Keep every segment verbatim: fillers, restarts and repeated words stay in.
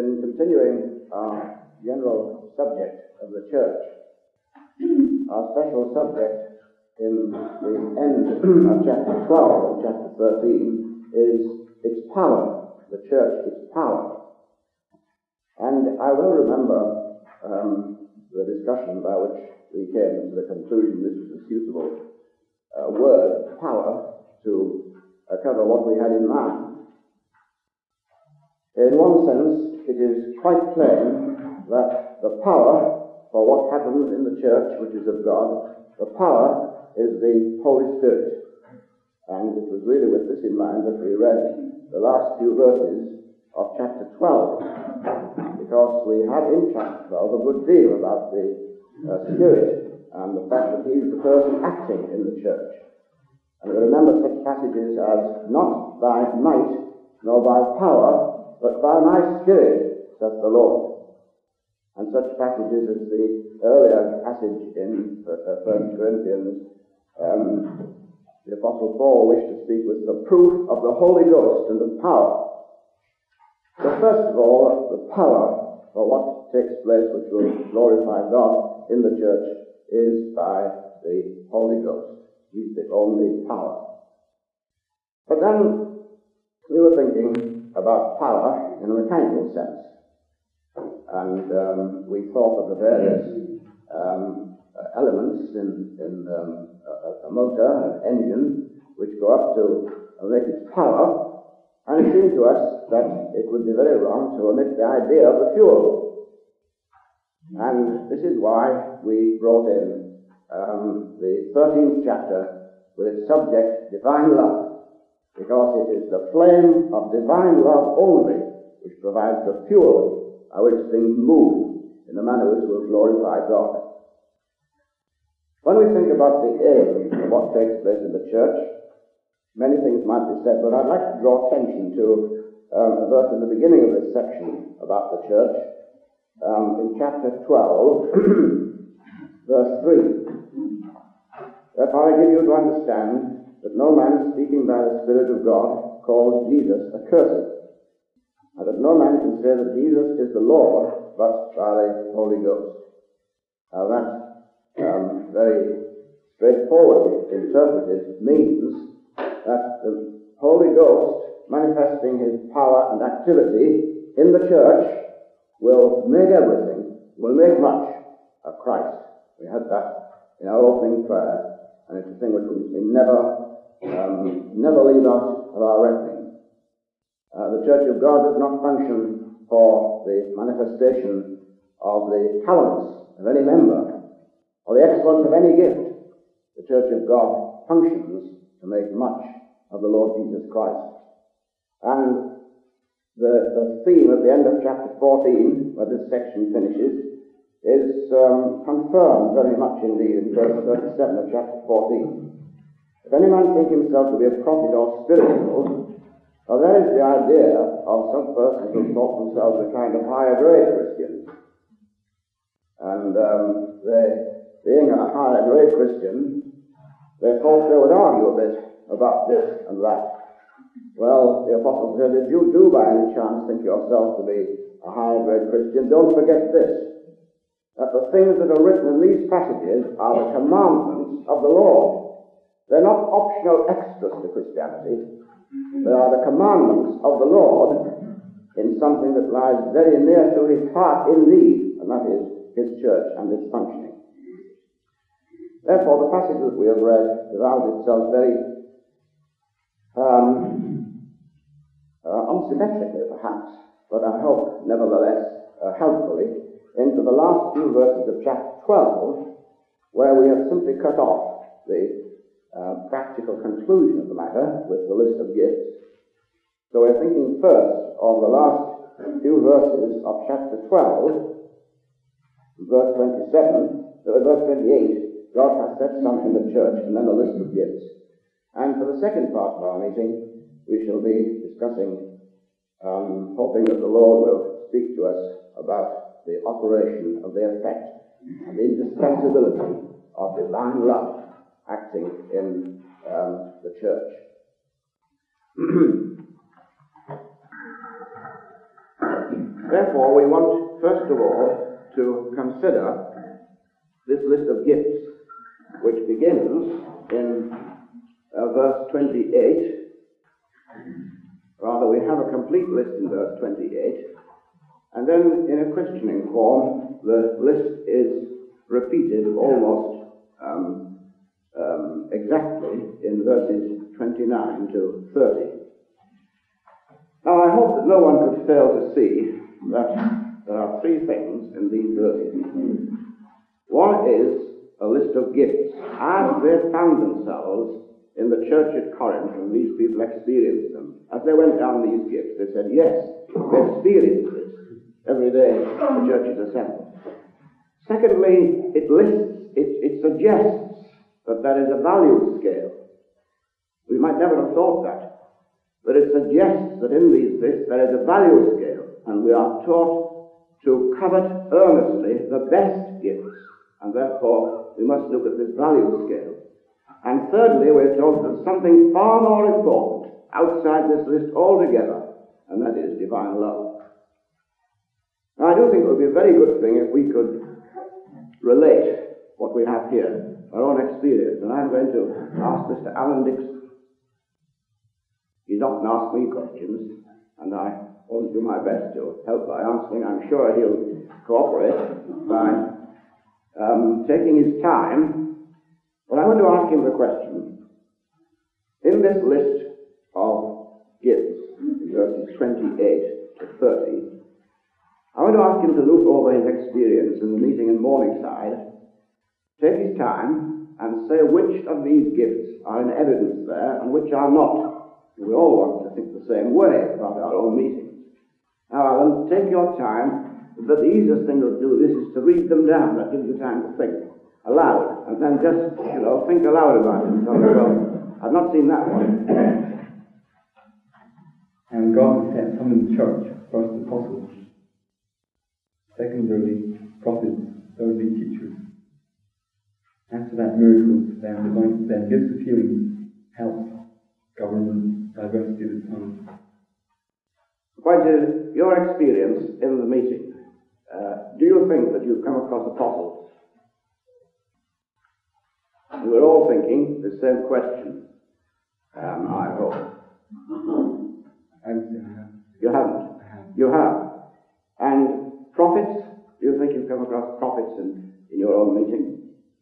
in continuing our general subject of the church, our special subject in the end of chapter twelve and chapter thirteen is its power, the church, its power. And I well remember um, the discussion by which we came to the conclusion this was a suitable uh, word, power, to uh, cover what we had in mind. In one sense, it is quite plain that the power for what happens in the church, which is of God, the power is the Holy Spirit. And it was really with this in mind that we read the last few verses of chapter twelve, because we have in chapter twelve a good deal about the uh, Spirit and the fact that he is the person acting in the church. And we remember such passages as, "Not by might, nor by power, but by my Spirit, saith the Lord." And such passages as the earlier passage in uh, First Corinthians, um, the Apostle Paul wished to speak with the proof of the Holy Ghost and of power. So first of all, the power for what takes place which will glorify God in the church is by the Holy Ghost. He's the only power. But then we were thinking about power in a mechanical sense. And um, we thought of the various um, uh, elements in, in um, a, a motor, an engine, which go up to uh, make its power. And it seemed to us that it would be very wrong to omit the idea of the fuel. And this is why we brought in um, the thirteenth chapter with its subject, divine love, because it is the flame of divine love only which provides the fuel by which things move in a manner which will glorify God. When we think about the aim of what takes place in the church, many things might be said, but I'd like to draw attention to um, a verse in the beginning of this section about the church, um, in chapter twelve, verse three. "Therefore I give you to understand that no man speaking by the Spirit of God calls Jesus accursed, and that no man can say that Jesus is the Lord but by the Holy Ghost." Now that um, very straightforwardly interpreted means that the Holy Ghost, manifesting his power and activity in the church, will make everything, will make much of Christ. We had that in our opening prayer, and it's a thing which we never, um, never leave out of our reckoning. Uh, the Church of God does not function for the manifestation of the talents of any member, or the excellence of any gift. The Church of God functions to make much of the Lord Jesus Christ. And the, the theme at the end of chapter fourteen, where this section finishes, is um, confirmed very much indeed in verse thirty-seven of chapter fourteen. "If any man think himself to be a prophet or spiritual," well, there is the idea of some persons who thought themselves a kind of higher grade Christians. And um, they, being a higher grade Christian, they thought they would argue a bit about this and that. Well, the Apostle said, if you do by any chance think yourself to be a higher grade Christian, don't forget this, that the things that are written in these passages are the commandments of the Lord. They're not optional extras to Christianity. They are the commandments of the Lord in something that lies very near to his heart indeed, and that is his church and its functioning. Therefore, the passage that we have read devours itself very um, uh, unsymmetrically, perhaps, but I hope, nevertheless, uh, helpfully, into the last few verses of chapter twelve, where we have simply cut off the uh, practical conclusion of the matter with the list of gifts. So we're thinking first of the last few verses of chapter twelve, verse twenty-seven, uh, verse twenty-eight, God has set some in the church, and then a list of gifts. And for the second part of our meeting, we shall be discussing, um, hoping that the Lord will speak to us about the operation of the effect and the indispensability of divine love acting in um, the church. Therefore, we want, first of all, to consider this list of gifts, which begins in uh, verse twenty-eight. Rather, we have a complete list in verse twenty-eight, and then in a questioning form, the list is repeated almost um, um, exactly in verses twenty-nine to thirty. Now, I hope that no one could fail to see that there are three things in these verses. One is a list of gifts, as they found themselves in the church at Corinth, and these people experienced them. As they went down these gifts, they said, yes, they experienced it every day the church is assembled. Secondly, it lists, it, it suggests that there is a value scale. We might never have thought that. But it suggests that in these lists there is a value scale, and we are taught to covet earnestly the best gifts, and therefore we must look at this value scale. And thirdly, we're told that something far more important outside this list altogether, and that is divine love. Now, I do think it would be a very good thing if we could relate what we have here, our own experience, and I'm going to ask Mister Alan Dixon. He's often asked me questions, and I always do my best to help by answering. I'm sure he'll cooperate by um, taking his time. But I want to ask him the question. In this list of gifts, verses twenty-eight to thirty, I want to ask him to look over his experience in the meeting in Morningside, take his time, and say which of these gifts are in evidence there and which are not. We all want to think the same way about our own meetings. Now, Alan, take your time, but the easiest thing to do this is to read them down. That gives you time to think aloud, and then just, you know, think aloud about it. So, well, I've not seen that one. And God has set some in the church, first apostles, secondarily prophets, thirdly teachers. After that, miracles, then divine, then gifts of healing, health, government, diversity of the tongue. The point is, your experience in the meeting, uh, do you think that you've come across apostles? You were all thinking the same question, um, I hope. I would say I have. You haven't? I have. You have. And prophets, do you think you've come across prophets in, in your own meeting?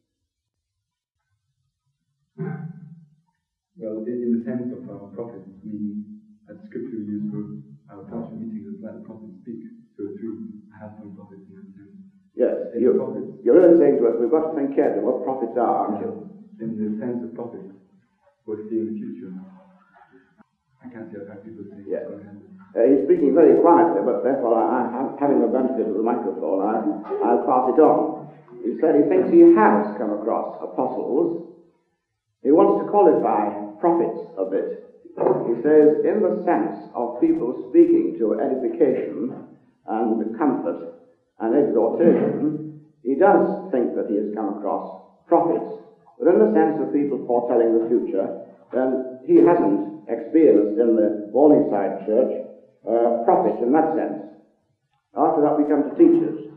Well, in the sense of our prophets, we, as scripture we use for our pastor meetings, is let the prophets speak. So true, I have some prophets in that sense. Yes, In you, prophets, you're really saying to us, we've got to think carefully what prophets are, aren't you? in the sense of prophets, we're seeing the future. I can't see how people say Yes. what's going to happen. Uh, he's speaking very quietly, but therefore, I, I, having the benefit of the microphone, I, I'll pass it on. He said he thinks he has come across apostles. He wants to qualify prophets a bit. He says, in the sense of people speaking to edification and comfort and exhortation, he does think that he has come across prophets. But in the sense of people foretelling the future, then he hasn't experienced in the Morningside Church uh, prophets in that sense. After that, we come to teachers.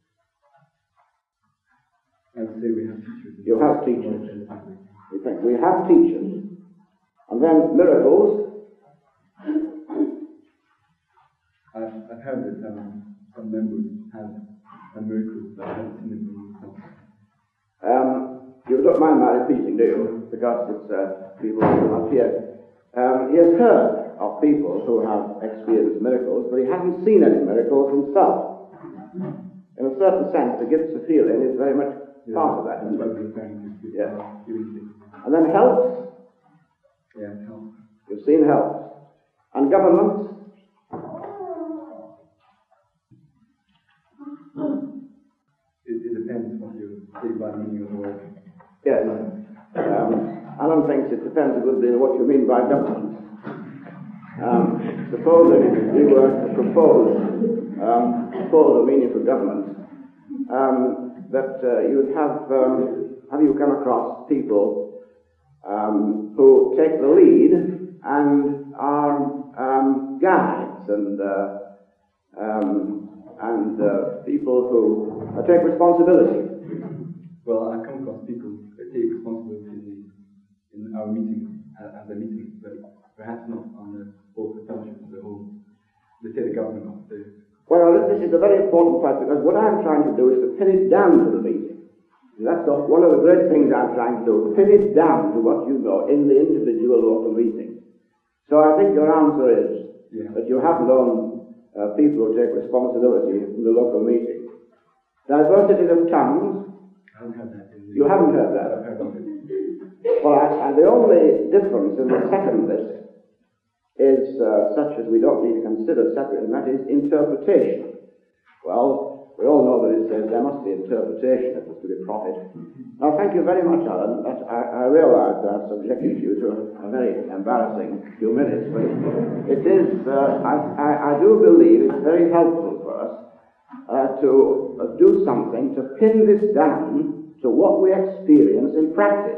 I would say we have teachers. You have teachers. We think we have teachers. And then miracles. I've, I've heard that um, some members have a miracle that I haven't seen it for myself. Um, you don't mind my repeating, do you? Because it's uh, people who are not here. Um, he has heard of people who have experienced miracles, but he hasn't seen any miracles himself. In a certain sense, the gifts of healing is very much Yeah, part of that, that's isn't what it? we're referring to. Yeah. Healing. And then helps. Yeah, it helps. You've seen helps. And governments. It, it depends what you say by meaning of the word. Yes. Um, Alan thinks it depends a good deal on what you mean by government. Um, suppose that if we were to propose, um, propose a meaning for government, um, that uh, you would have, um, have you come across people um, who take the lead and are um, guides and uh, um, and uh, people who uh, take responsibility. Well, I come across people that take responsibility in, in our meetings, uh, as a meeting, but perhaps not on the board of fellowship as a whole. They say the government of the... Well, this is a very important point, because what I'm trying to do is to pin it down to the meeting. That's one of the great things I'm trying to do, pin it down to what you know in the individual local meeting. So I think your answer is yeah. that you have known uh, people who take responsibility in the local meeting. Diversity of tongues. I haven't heard that. The, you haven't heard that? I've heard of it. Well, I, and the only difference in the second list is uh, such as we don't need to consider separately, and that is interpretation. Well, we all know that it says there must be interpretation if there's to be profit. Now, thank you very much, Alan. That, I, I realise that I've subjected you to a very embarrassing few minutes, but it is, uh, I, I, I do believe it's very helpful for us uh, to uh, do something to pin this down to what we experience in practice.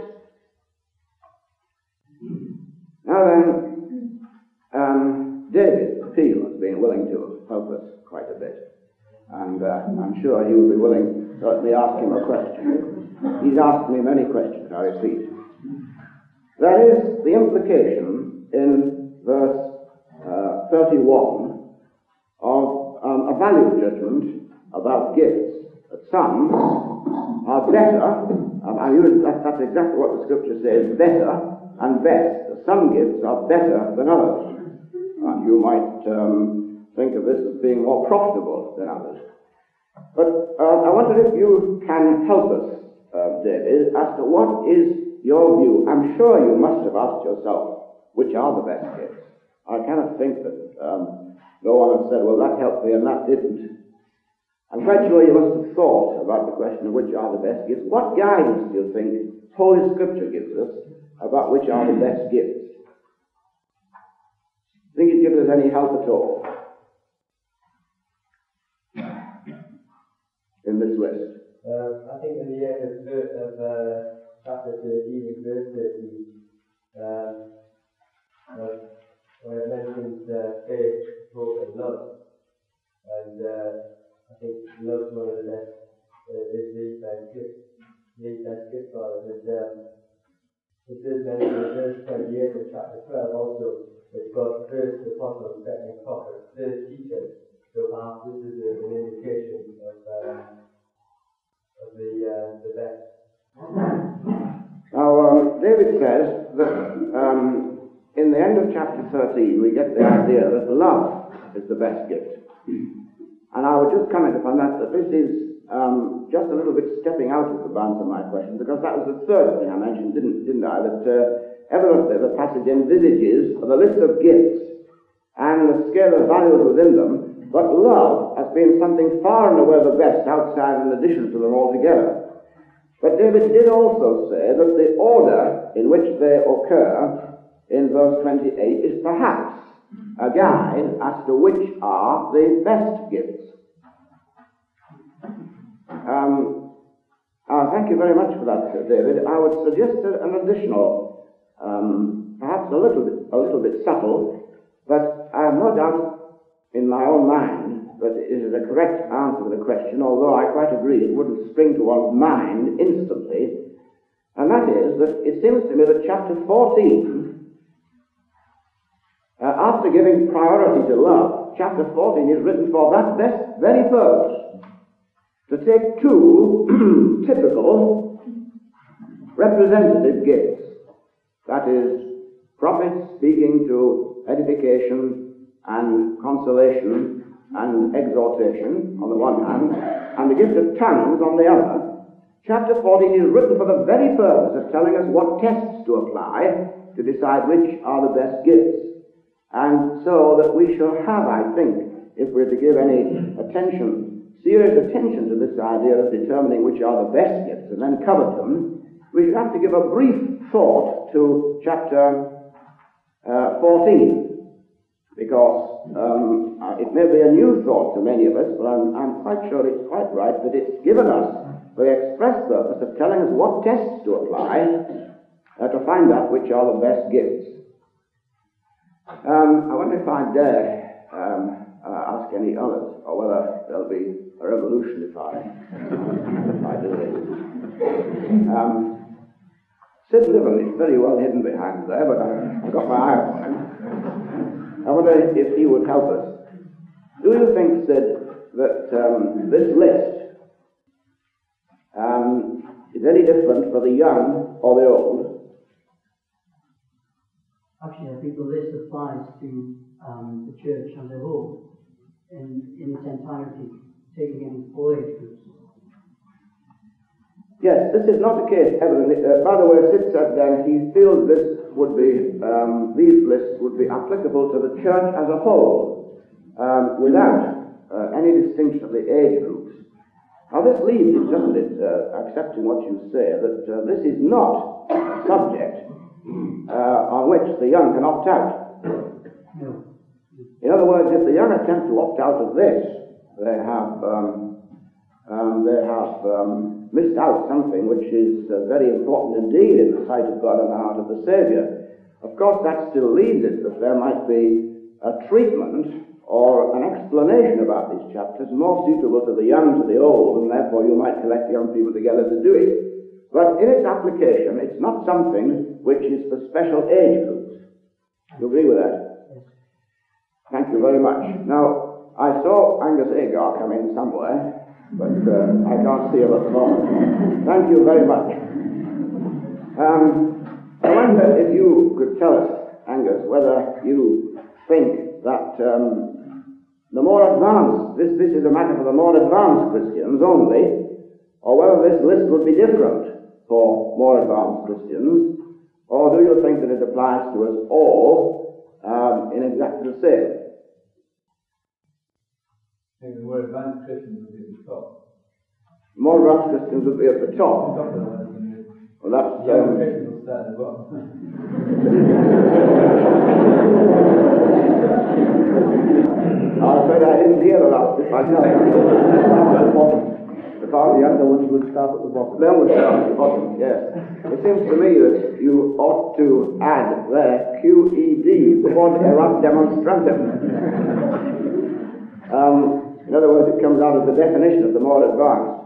Now then, Um, David Peel has been willing to help us quite a bit, and uh, I'm sure he will be willing to let me ask him a question. He's asked me many questions, I repeat. There is the implication in verse uh, thirty-one of um, a value judgment about gifts, that some are better, um, I use, that, that's exactly what the scripture says, better and best. Some gifts are better than others. And you might um, think of this as being more profitable than others. But uh, I wonder if you can help us, uh, David, as to what is your view. I'm sure you must have asked yourself, which are the best gifts. I cannot think that um, no one has said, well, that helped me and that didn't. I'm quite sure you must have thought about the question of which are the best gifts. What guidance do you think Holy Scripture gives us about which are the best gifts? Think it gives us any help at all in this list? Uh, I think in the end of, of uh, chapter thirteen, verse thirteen, uh, uh, where it mentions uh, faith, hope, and love, and uh, I think love is one of the best, uh, is the best gift, the best gift for us. And um, it does mention in verse twenty-eight of chapter twelve also. It's got first apostles, second prophets, third teachers. So perhaps this is an indication of, uh, of the uh, the best. Now, um, David says that um, in the end of chapter thirteen we get the idea that love is the best gift. And I would just comment upon that, that this is um, just a little bit stepping out of the bounds of my question, because that was the third thing I mentioned, didn't, didn't I? That uh, evidently the passage envisages the list of gifts and the scale of values within them, but love has been something far and away the best outside and in addition to them altogether. But David did also say that the order in which they occur in verse twenty-eight is perhaps a guide as to which are the best gifts. Um, uh, thank you very much for that, David. I would suggest an additional, um, perhaps a little bit, a little bit subtle, but I have no doubt in my own mind that it is a correct answer to the question, although I quite agree it wouldn't spring to one's mind instantly, and that is that it seems to me that chapter fourteen, uh, after giving priority to love, chapter fourteen is written for that best, very purpose, to take two typical representative gifts, that is, prophets speaking to edification and consolation and exhortation on the one hand, and the gift of tongues on the other. Chapter fourteen is written for the very purpose of telling us what tests to apply to decide which are the best gifts. And so that we shall have, I think, if we're to give any attention, serious attention to this idea of determining which are the best gifts and then covet them, we should have to give a brief thought to chapter uh, fourteen, because um, uh, it may be a new thought to many of us, but I'm, I'm quite sure it's quite right that it's given us for the express purpose of telling us what tests to apply uh, to find out which are the best gifts. Um, I wonder if I dare um, uh, ask any others, or whether there'll be a revolution if I, if I do this. Um, Sid Niven is very well hidden behind there, but I've got my eye on him. I wonder if he would help us. Do you think, Sid, that um, this list um, is any different for the young or the old? Actually, I think the list applies to um, the church as a whole, in, in its entirety, taking in all age groups. Yes, this is not the case, evidently. Uh, by the way, Sid said that he feels this would be, um, these lists would be applicable to the church as a whole, um, without uh, any distinction of the age groups. Now this leaves it, doesn't it, uh, accepting what you say, that uh, this is not a subject uh, on which the young can opt out. No. In other words, if the young attempt to opt out of this, they have um, um, they have um, missed out something which is uh, very important indeed in the sight of God and the heart of the Saviour. Of course, that still leaves it that there might be a treatment or an explanation about these chapters more suitable to the young, to the old, and therefore you might collect young people together to do it. But in its application, it's not something which is for special age groups. You agree with that? Yes. Thank you very much. Now, I saw Angus Agar come in somewhere, but uh, I can't see him at the moment. Thank you very much. Um, I wonder if you could tell us, Angus, whether you think that um, the more advanced, this, this is a matter for the more advanced Christians only, or whether this list would be different for more advanced Christians, or do you think that it applies to us all um, in exactly the same? I think the more advanced Christians will be at the top. More advanced Christians would be at the top. Top of the list, and Well, that's... the young Um, Christians will start at the bottom. I'm afraid I didn't hear the last bit myself. At the bottom. The far- the younger ones would start at the bottom. They would start at the bottom, yes. It seems to me that you ought to add there Q E D, quod erat demonstrantem. um, in other words, it comes out of the definition of the more advanced.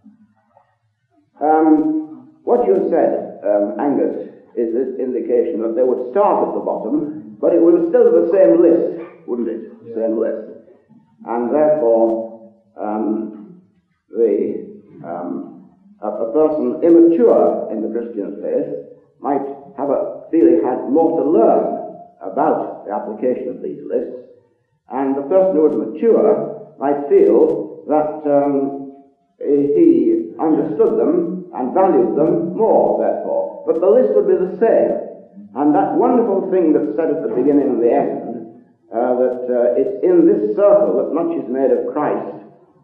Um, what you said, um, Angus, is this indication that they would start at the bottom, but it would still be the same list, wouldn't it? Yeah. Same list. And therefore, um, the um, a, a person immature in the Christian faith might have a feel he had more to learn about the application of these lists, and the person who was mature might feel that um, he understood them and valued them more, therefore. But the list would be the same. And that wonderful thing that's said at the beginning and the end, uh, that uh, it's in this circle that much is made of Christ.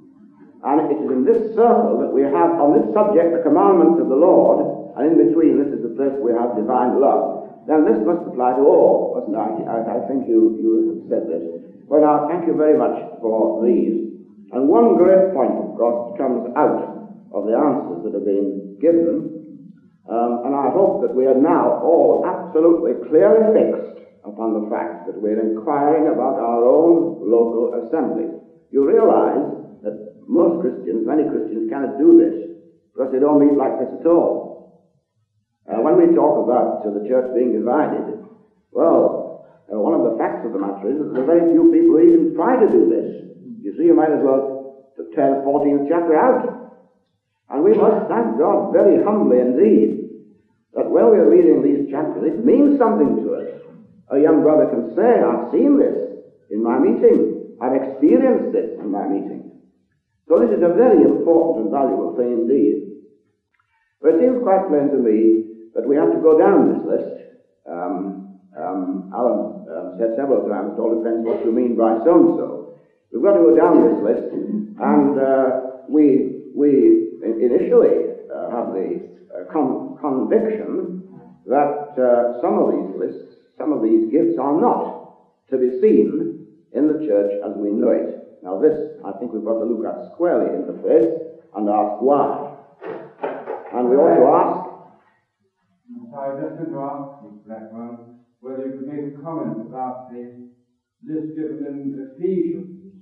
And it is in this circle that we have, on this subject, the commandments of the Lord, and in between this is the place we have divine love. Then this must apply to all, wasn't it? I, I think you, you have said this. Well, now, thank you very much for these. And one great point, of course, comes out of the answers that have been given, um, and I hope that we are now all absolutely clearly fixed upon the fact that we're inquiring about our own local assembly. You realize that most Christians, many Christians, cannot do this because they don't meet like this at all. Uh, when we talk about uh, the church being divided, well, uh, one of the facts of the matter is that there are very few people who even try to do this. You see, you might as well tear the fourteenth chapter out. And we must thank God very humbly indeed that when we're reading these chapters, it means something to us. A young brother can say, I've seen this in my meeting. I've experienced this in my meeting. So this is a very important and valuable thing indeed. But it seems quite plain to me that we have to go down this list. Um, um, Alan um, said several times, it all depends what you mean by so-and-so. We've got to go down this list, and uh, we we initially uh, have the uh, con- conviction that uh, some of these lists, some of these gifts are not to be seen in the church as we know it. Now this, I think we've got to look at squarely in the face and ask why. And we ought to ask... I just want to ask you, Blackburn, whether you could make a comment about the list given in Ephesians,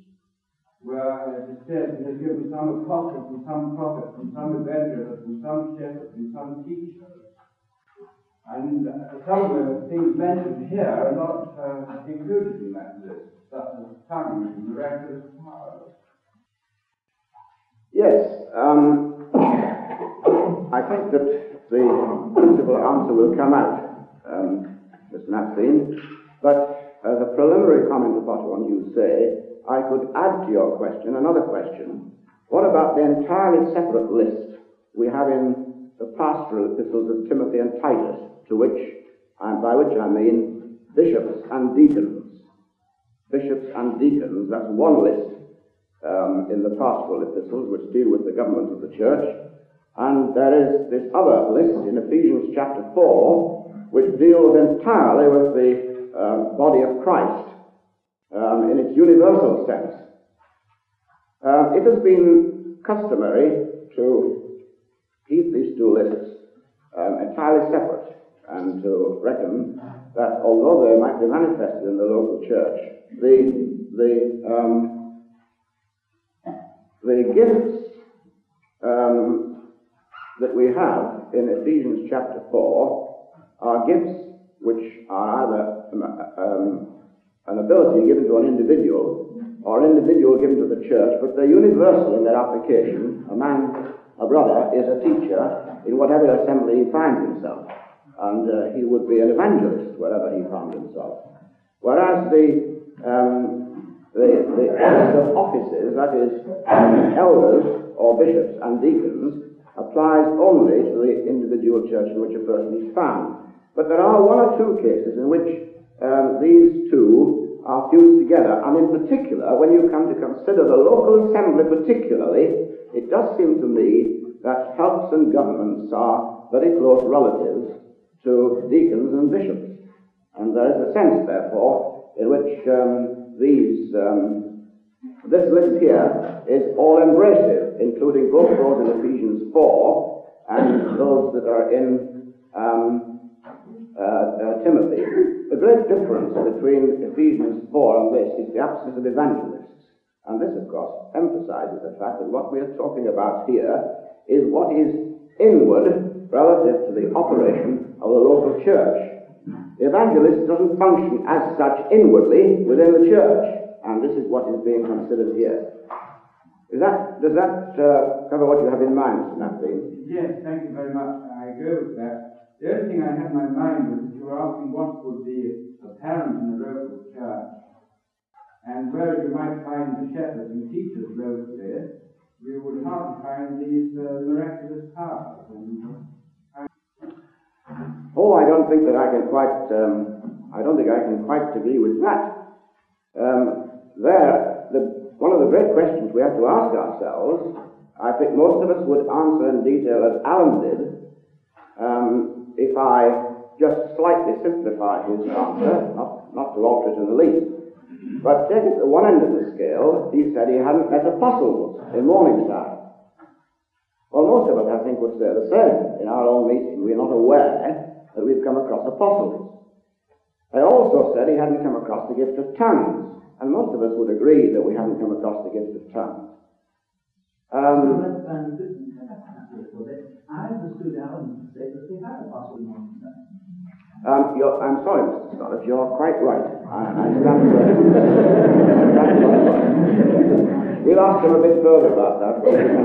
where it says he has given some apostles and some prophets and some evangelists and some shepherds and some teachers. And uh, some of the things mentioned here are not uh, included in that list, such as tongues and miraculous powers. Yes, um, I think that the principal answer will come out, um, Mister Maxine, but as a preliminary comment upon what you say, I could add to your question another question. What about the entirely separate list we have in the pastoral epistles of Timothy and Titus, to which, and by which I mean bishops and deacons. Bishops and deacons, that's one list um, in the pastoral epistles which deal with the government of the church. And there is this other list in Ephesians chapter four, which deals entirely with the uh, body of Christ um, in its universal sense. Uh, it has been customary to keep these two lists um, entirely separate, and to reckon that although they might be manifested in the local church, the the um, the gifts um, that we have in Ephesians chapter four are gifts which are either um, an ability given to an individual or an individual given to the church, but they're universal in their application. A man, a brother, is a teacher in whatever assembly he finds himself, and uh, he would be an evangelist wherever he found himself. Whereas the um, the, the list of offices, that is, um, elders or bishops and deacons, applies only to the individual church in which a person is found. But there are one or two cases in which um, these two are fused together, and in particular, when you come to consider the local assembly particularly, it does seem to me that helps and governments are very close relatives to deacons and bishops. And there is a sense, therefore, in which um, these, um, this list here is all-embracive, including both those in Ephesians four and those that are in um, uh, uh, Timothy. The great difference between Ephesians four and this is the absence of evangelists. And this, of course, emphasizes the fact that what we are talking about here is what is inward relative to the operation of the local church. The evangelist doesn't function as such inwardly within the church, and this is what is being considered here. Is that, does that uh, cover what you have in mind, Mister Maxine? Yes, thank you very much. I agree with that. The only thing I had in my mind was that you were asking what would be apparent in the local church, and where you might find the shepherds and teachers locally, we would hardly find these uh, miraculous powers. And, uh, Oh, I don't think that I can quite, um, I don't think I can quite agree with that. Um, there, the, one of the great questions we have to ask ourselves, I think most of us would answer in detail as Alan did, um, if I just slightly simplify his answer, not, not to alter it in the least. But take it at one end of the scale, he said he hadn't met apostles in Morningside. Well, most of us, I think, would say the same. In our own meeting, we're not aware that we've come across apostles. I also said he hadn't come across the gift of tongues, and most of us would agree that we haven't come across the gift of tongues. Um, I understood Alan to say that they had apostles in Morningside. um, you're, I'm sorry, Mister Scott, you're quite right. I, I stand corrected. We'll ask him a bit further about that.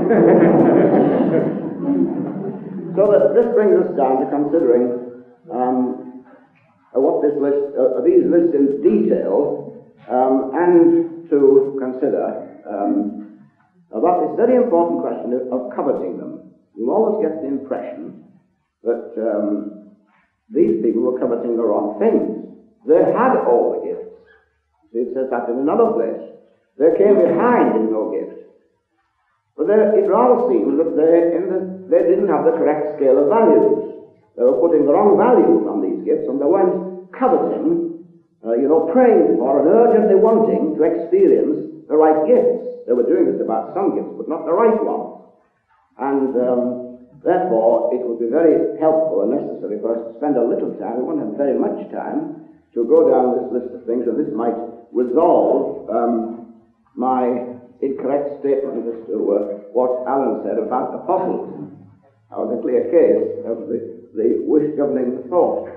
So that this brings us down to considering um, uh, what this list, uh, these lists in detail, um, and to consider um, about this very important question of, of coveting them. You always get the impression that um, these people were coveting the wrong things. They had all the gifts. It says that in another place. They came behind in no gift. But there, it rather seems that they, in the, they didn't have the correct scale of values. They were putting the wrong values on these gifts, and they weren't coveting, uh, you know, praying for and urgently wanting to experience the right gifts. They were doing this about some gifts, but not the right ones. And um, therefore, it would be very helpful and necessary for us to spend a little time, we won't have very much time, to go down this list of things, and this might resolve um, my incorrect statement as to uh, what Alan said about apostles. That was a clear case of the, the wish governing the thought.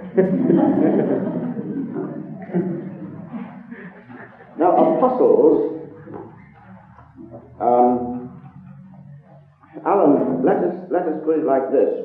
Now, apostles, um, Alan, let us, let us put it like this.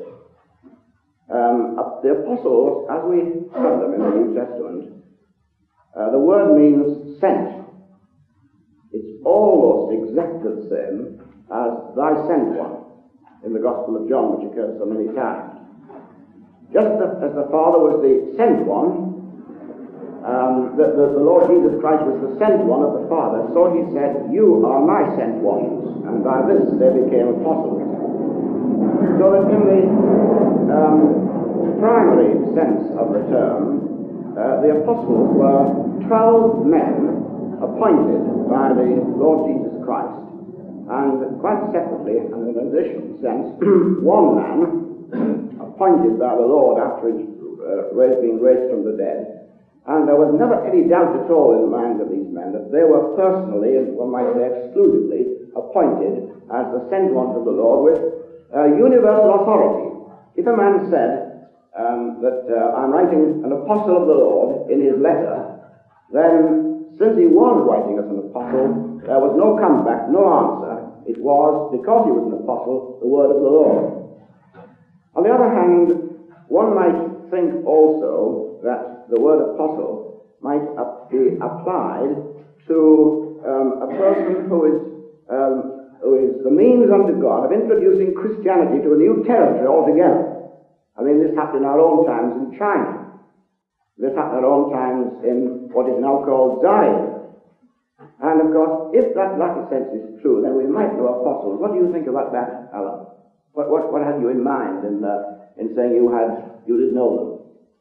Um, the apostles, as we have them in the New Testament, uh, the word means sent. It's almost exactly the same as thy sent one in the Gospel of John, which occurs so many times. Just as the Father was the sent one, um, the, the, the Lord Jesus Christ was the sent one of the Father, so he said, you are my sent ones, and by this they became apostles. So that in the um, primary sense of the term, uh, the apostles were twelve men appointed by the Lord Jesus Christ, and quite separately, and in an additional sense, one man appointed by the Lord after his uh, being raised from the dead. And there was never any doubt at all in the minds of these men that they were personally, and one might say exclusively, appointed as the sent ones of the Lord with uh, universal authority. If a man said um, that uh, I'm writing an apostle of the Lord in his letter, then since he was writing as an apostle, there was no comeback, no answer. It was, because he was an apostle, the word of the Lord. On the other hand, one might think also that the word apostle might be applied to um, a person who is, um, who is the means unto God of introducing Christianity to a new territory altogether. I mean, this happened in our own times in China. This happened in our own times in what is now called Zion. And of course, if that latter sense is true, then we might know apostles. What do you think about that, Alan? What what, what had you in mind in uh, in saying you had you did know them?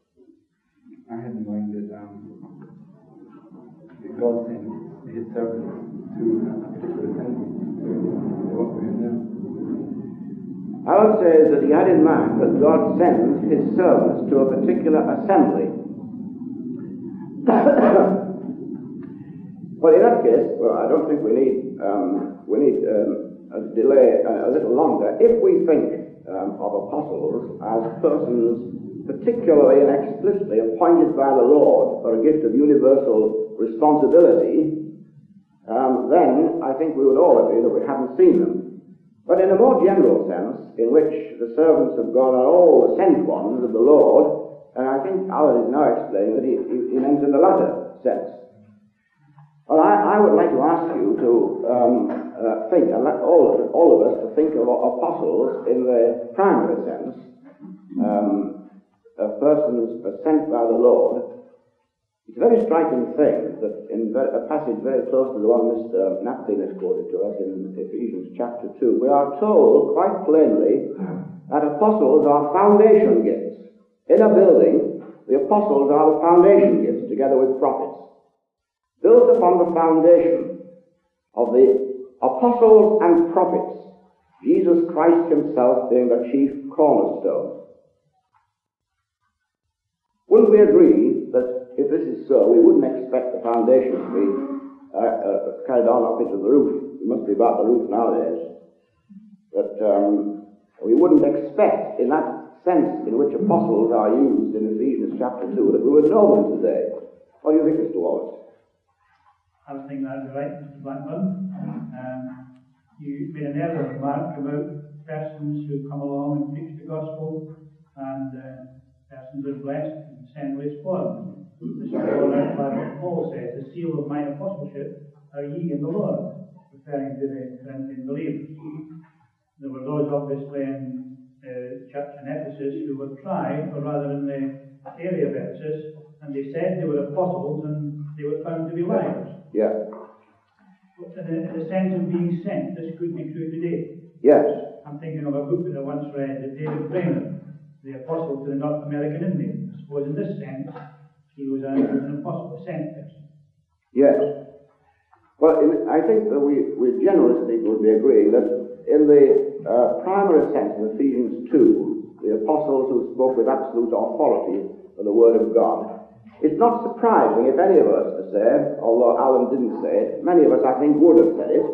I had in mind that, um, that God sent his servants to a particular temple to work with him now. Alan says that he had in mind that God sends his servants to a particular assembly. Well, in that case, well, I don't think we need um, we need um, a delay a, a little longer. If we think um, of apostles as persons particularly and explicitly appointed by the Lord for a gift of universal responsibility, um, then I think we would all agree that we haven't seen them. But in a more general sense, in which the servants of God are all the sent ones of the Lord, and I think Alan is now explaining that he, he, he meant in the latter sense. Well, I, I would like to ask you to um, uh, think, and let all of, all of us to think of apostles in the primary sense, um, of persons sent by the Lord. It's a very striking thing that in a passage very close to the one Mister Napkin has quoted to us in Ephesians chapter two, we are told quite plainly that apostles are foundation gifts. In a building, the apostles are the foundation gifts together with prophets, built upon the foundation of the apostles and prophets, Jesus Christ himself being the chief cornerstone. Wouldn't we agree that if this is so, we wouldn't expect the foundation to be uh, uh, carried on up into the roof? It must be about the roof nowadays. But um, we wouldn't expect, in that sense in which apostles are used in Ephesians chapter two, that we would know them today. What do you think, Mister Wallace? I was thinking that's right, Mister Blackburn. Um, you made an earlier remark about persons who come along and preach the gospel, and uh, persons are blessed and assemblies formed. This is all out by what Paul says, the seal of my apostleship are ye in the Lord, referring to the Corinthian believers. There were those obviously in the church in Ephesus who were tried, or rather in the area of Ephesus, and they said they were apostles and they were found to be liars. Yeah. But in the, in the sense of being sent, this could be true today. Yes. I'm thinking of a book that I once read, that David Brainerd, the apostle to the North American Indians. I suppose in this sense, he was an, an apostle, a sent person. Yes. Well, in, I think that we, we generally speaking would be agreeing that in the uh, primary sense of Ephesians two, the apostles who spoke with absolute authority for the Word of God, it's not surprising if any of us to say, although Alan didn't say it, many of us I think would have said it,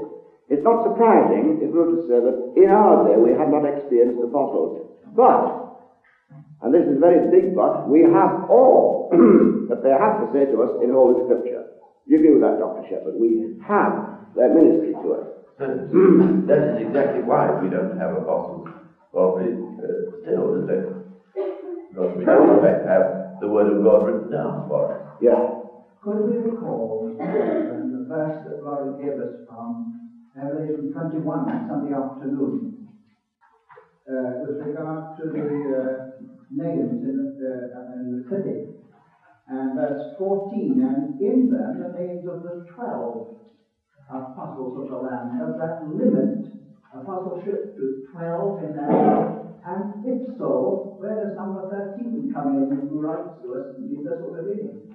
It's not surprising if we were to say that in our day we had not experienced apostles. But, and this is a very big but, we have all that they have to say to us in Holy Scripture. You agree with that, Doctor Shepherd? We have their ministry to us. That is, that is exactly why we don't have apostles. Well, we, uh, still, isn't it? Because we don't in fact have the Word of God written down for us. Yeah. Could we recall um, the verse that Laurie gave us from Revelation twenty-one, Sunday afternoon, uh, with regard to the uh, names in the, uh, in the city? And verse fourteen, and in them the names of the twelve apostles of the Lamb. Does that limit apostleship to twelve in that? And if so, where does number thirteen come in, who writes to us and gives us what we're reading?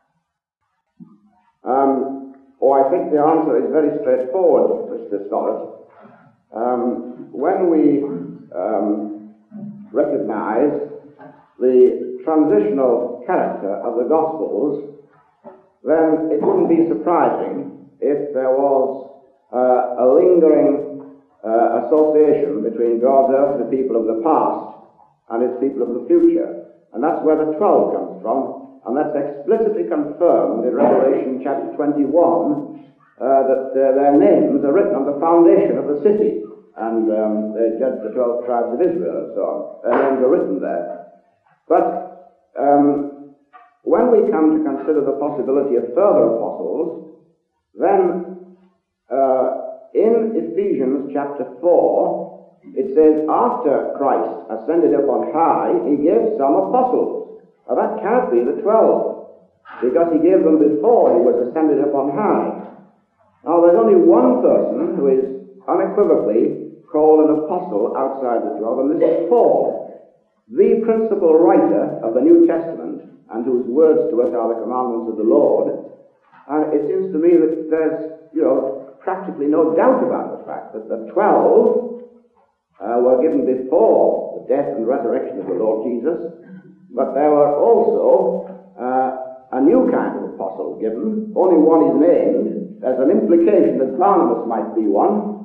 Um, oh, I think the answer is very straightforward, Mister Scholars. Um, when we um, recognize the transitional character of the Gospels, then it wouldn't be surprising if there was uh, a lingering uh, association between God's earthly people of the past and his people of the future. And that's where the twelve comes from, and that's explicitly confirmed in Revelation chapter twenty-one, uh, that uh, their names are written on the foundation of the city, and um, they judge the twelve tribes of Israel and so on. Their names are written there. But um, when we come to consider the possibility of further apostles, then uh, in Ephesians chapter four, it says, after Christ ascended up on high, he gave some apostles. Now that can't be the twelve, because he gave them before he was ascended up on high. Now there's only one person who is unequivocally called an apostle outside the twelve, and this is Paul, the principal writer of the New Testament, and whose words to us are the commandments of the Lord. And it seems to me that there's, you know, practically no doubt about the fact that the twelve uh, were given before the death and resurrection of the Lord Jesus, but there were also uh, a new kind of apostle given. Only one is named. There's an implication that Barnabas might be one.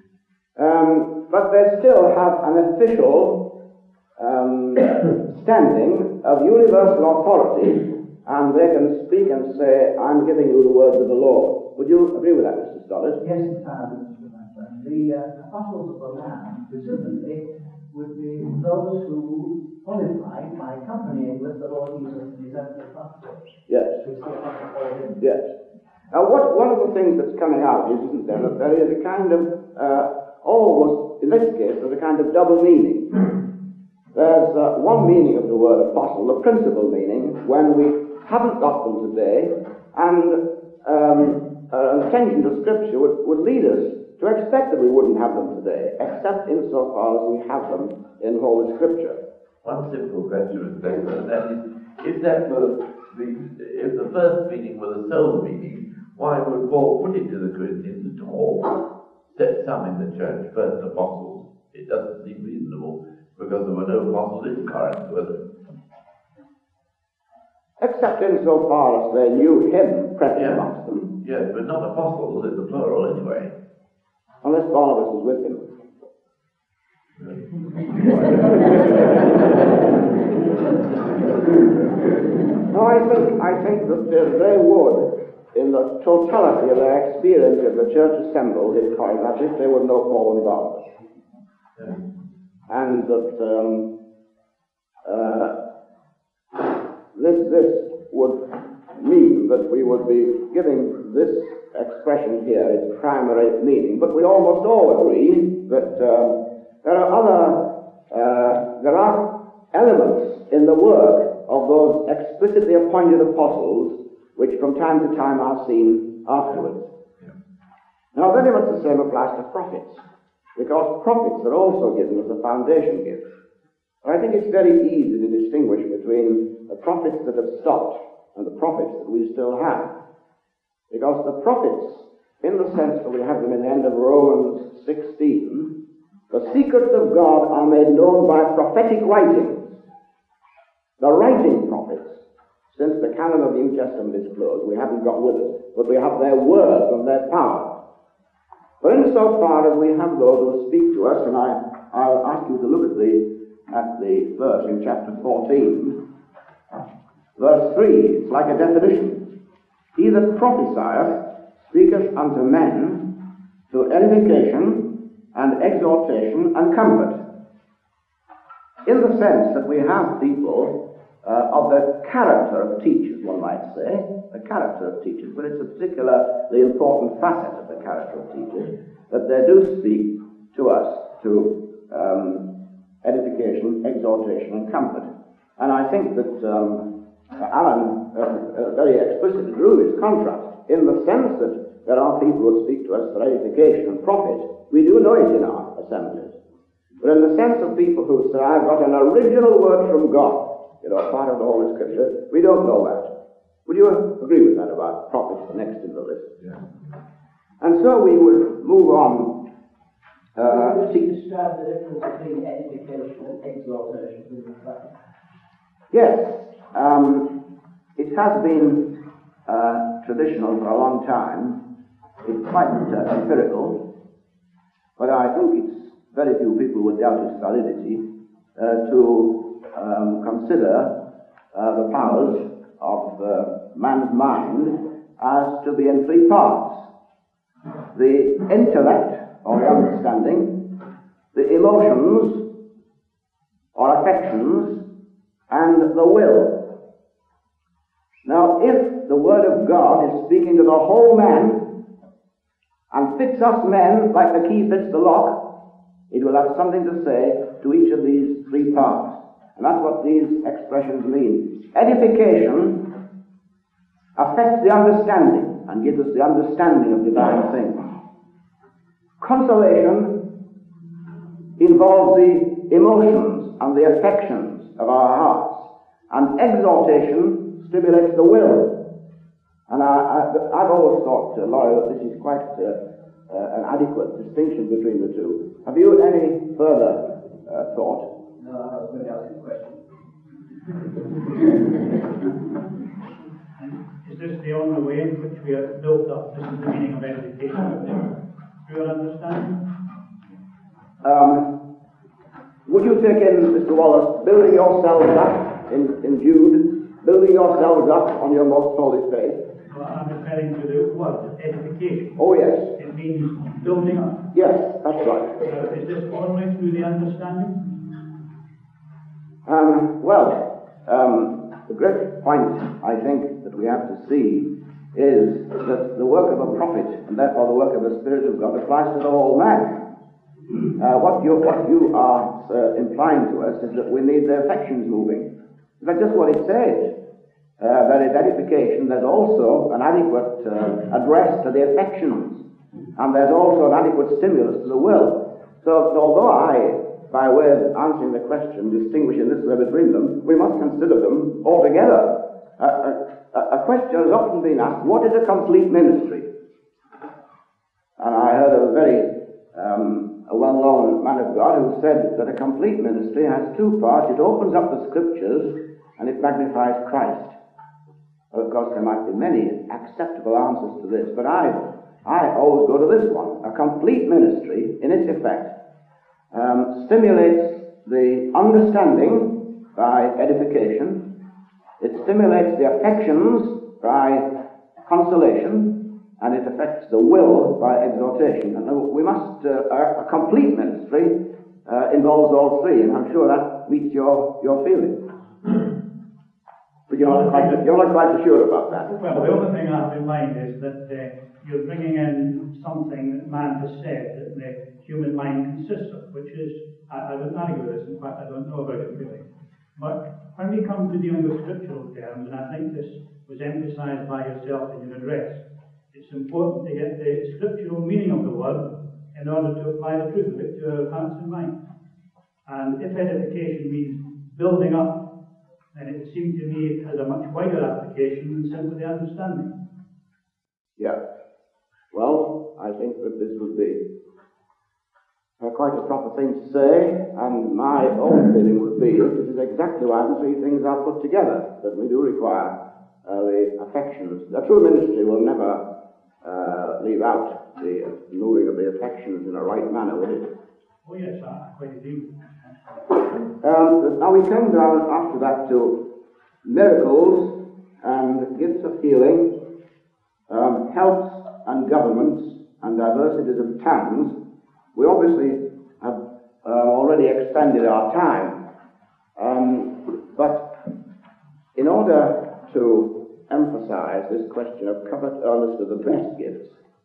Um, but they still have an official um, standing of universal authority, and they can speak and say, I'm giving you the words of the Lord. Would you agree with that, Mister Stoddard? Yes, um, the uh, apostles of the Lamb, presumably, would be those who qualified by accompanying with the Lord Jesus and his earthly apostles. Yes. Which the apostle Paul did. Yes. Now, what, one of the things that's coming out is, isn't there, that there is a kind of, uh, almost, in this case, there's a kind of double meaning. There's uh, one meaning of the word apostle, the principal meaning, when we haven't got them today, and um, an attention to Scripture would, would lead us to expect that we wouldn't have them today, except insofar as we have them in Holy Scripture. One simple question, Mister Baker, and that is, if that were the, if the first meaning were the sole meaning, why would Paul put it to the Corinthians at all? Set some in the church, first apostles. It doesn't seem reasonable, because there were no apostles in Corinth, were there? Except insofar as they knew him present Yeah. amongst them. Yes, but not apostles in the plural anyway. Unless Barnabas was with him. No, I think I think that uh, they would, in the totality of their experience of the church assembled in Corinth, as if they would know Paul and Barnabas. Yeah. And that um, uh, this this would mean that we would be giving this expression here its primary meaning, but we almost all agree that um, there are other uh, there are elements in the work of those explicitly appointed apostles which from time to time are seen afterwards. Yeah. Now very much the same applies to prophets, because prophets are also given as a foundation gift. But I think it's very easy to distinguish between the prophets that have stopped and the prophets that we still have. Because the prophets, in the sense that we have them in the end of Romans sixteen, the secrets of God are made known by prophetic writings. The writing prophets, since the canon of the New Testament is closed, we haven't got with us, but we have their words and their power. But insofar as we have those who speak to us, and I, I'll ask you to look at the at the verse in chapter fourteen, verse three, it's like a definition. He that prophesieth speaketh unto men to edification and exhortation and comfort. In the sense that we have people uh, of the character of teachers, one might say, the character of teachers, but it's a particularly important facet of the character of teachers, that they do speak to us to um, edification, exhortation, and comfort. And I think that um, Alan uh, uh, very explicitly drew his contrast in the sense that there are people who speak to us for edification and profit. We do know it in our assemblies. But in the sense of people who say, I've got an original word from God, you know, part of the Holy Scripture, we don't know that. Would you agree with that about prophets next in the list? Yeah. And so we would move on. Uh, Could you describe the difference between edification and exhortation in the fact? Yes, um, it has been uh, traditional for a long time. It's quite uh, empirical, but I think it's very few people would doubt its validity uh, to um, consider uh, the powers of uh, man's mind as to be in three parts: the intellect, or the understanding, the emotions, or affections, and the will. Now, if the Word of God is speaking to the whole man, and fits us men like the key fits the lock, it will have something to say to each of these three parts. And that's what these expressions mean. Edification affects the understanding, and gives us the understanding of divine things. Consolation involves the emotions and the affections of our hearts, and exhortation stimulates the will. And I, I, I've always thought, uh, Laura, that this is quite uh, uh, an adequate distinction between the two. Have you any further uh, thought? No, I was going to ask you a question. Is this the only way in which we are built up? This is the meaning of edification. Do you understand? Um, would you take in, Mister Wallace, building yourselves up in, in Jude, building yourselves up on your most holy faith? Well, I'm referring to the word edification. Oh, yes. It means building up. Yes, that's right. Uh, is this only through the understanding? Um, well, um, the great point, I think, that we have to see is that the work of a prophet, and therefore the work of the Spirit of God, applies to the whole man. Uh, what, you, what you are uh, implying to us is that we need the affections moving. That's just what it says. Uh, there is edification, there's also an adequate uh, address to the affections, and there's also an adequate stimulus to the will. So, so although I, by way of answering the question, distinguish in this way between them, we must consider them altogether. Uh, a, a question has often been asked, what is a complete ministry? And I heard of a very um, a well-known man of God who said that a complete ministry has two parts. It opens up the Scriptures and it magnifies Christ. Well, of course, there might be many acceptable answers to this, but I, I always go to this one. A complete ministry, in its effect, um, stimulates the understanding by edification. It stimulates the affections by consolation, and it affects the will by exhortation. And we must, uh, a, a complete ministry uh, involves all three, and I'm sure that meets your, your feeling. But you're not, quite, you're not quite sure about that. Well, the only thing I have in mind is that uh, you're bringing in something that man has said that the human mind consists of, which is, I, I don't argue with this, in fact I don't know about it really. But when we come to dealing with scriptural terms, and I think this was emphasized by yourself in your address, it's important to get the scriptural meaning of the word in order to apply the truth of it to our hearts and minds. And if edification means building up, then it seems to me it has a much wider application than simply understanding. Yeah. Well, I think that this would be uh, quite a proper thing to say, and my own feeling would be that this is exactly why the three things are put together, that we do require uh, the affections. The true ministry will never uh, leave out the moving of the affections in a right manner, would it? Oh yes, I quite agree. Um, now we come down after that to miracles and gifts of healing, um, helps and governments and diversities of tongues. We obviously have uh, already extended our time, um, but in order to emphasize this question of covet earnest of the best gifts,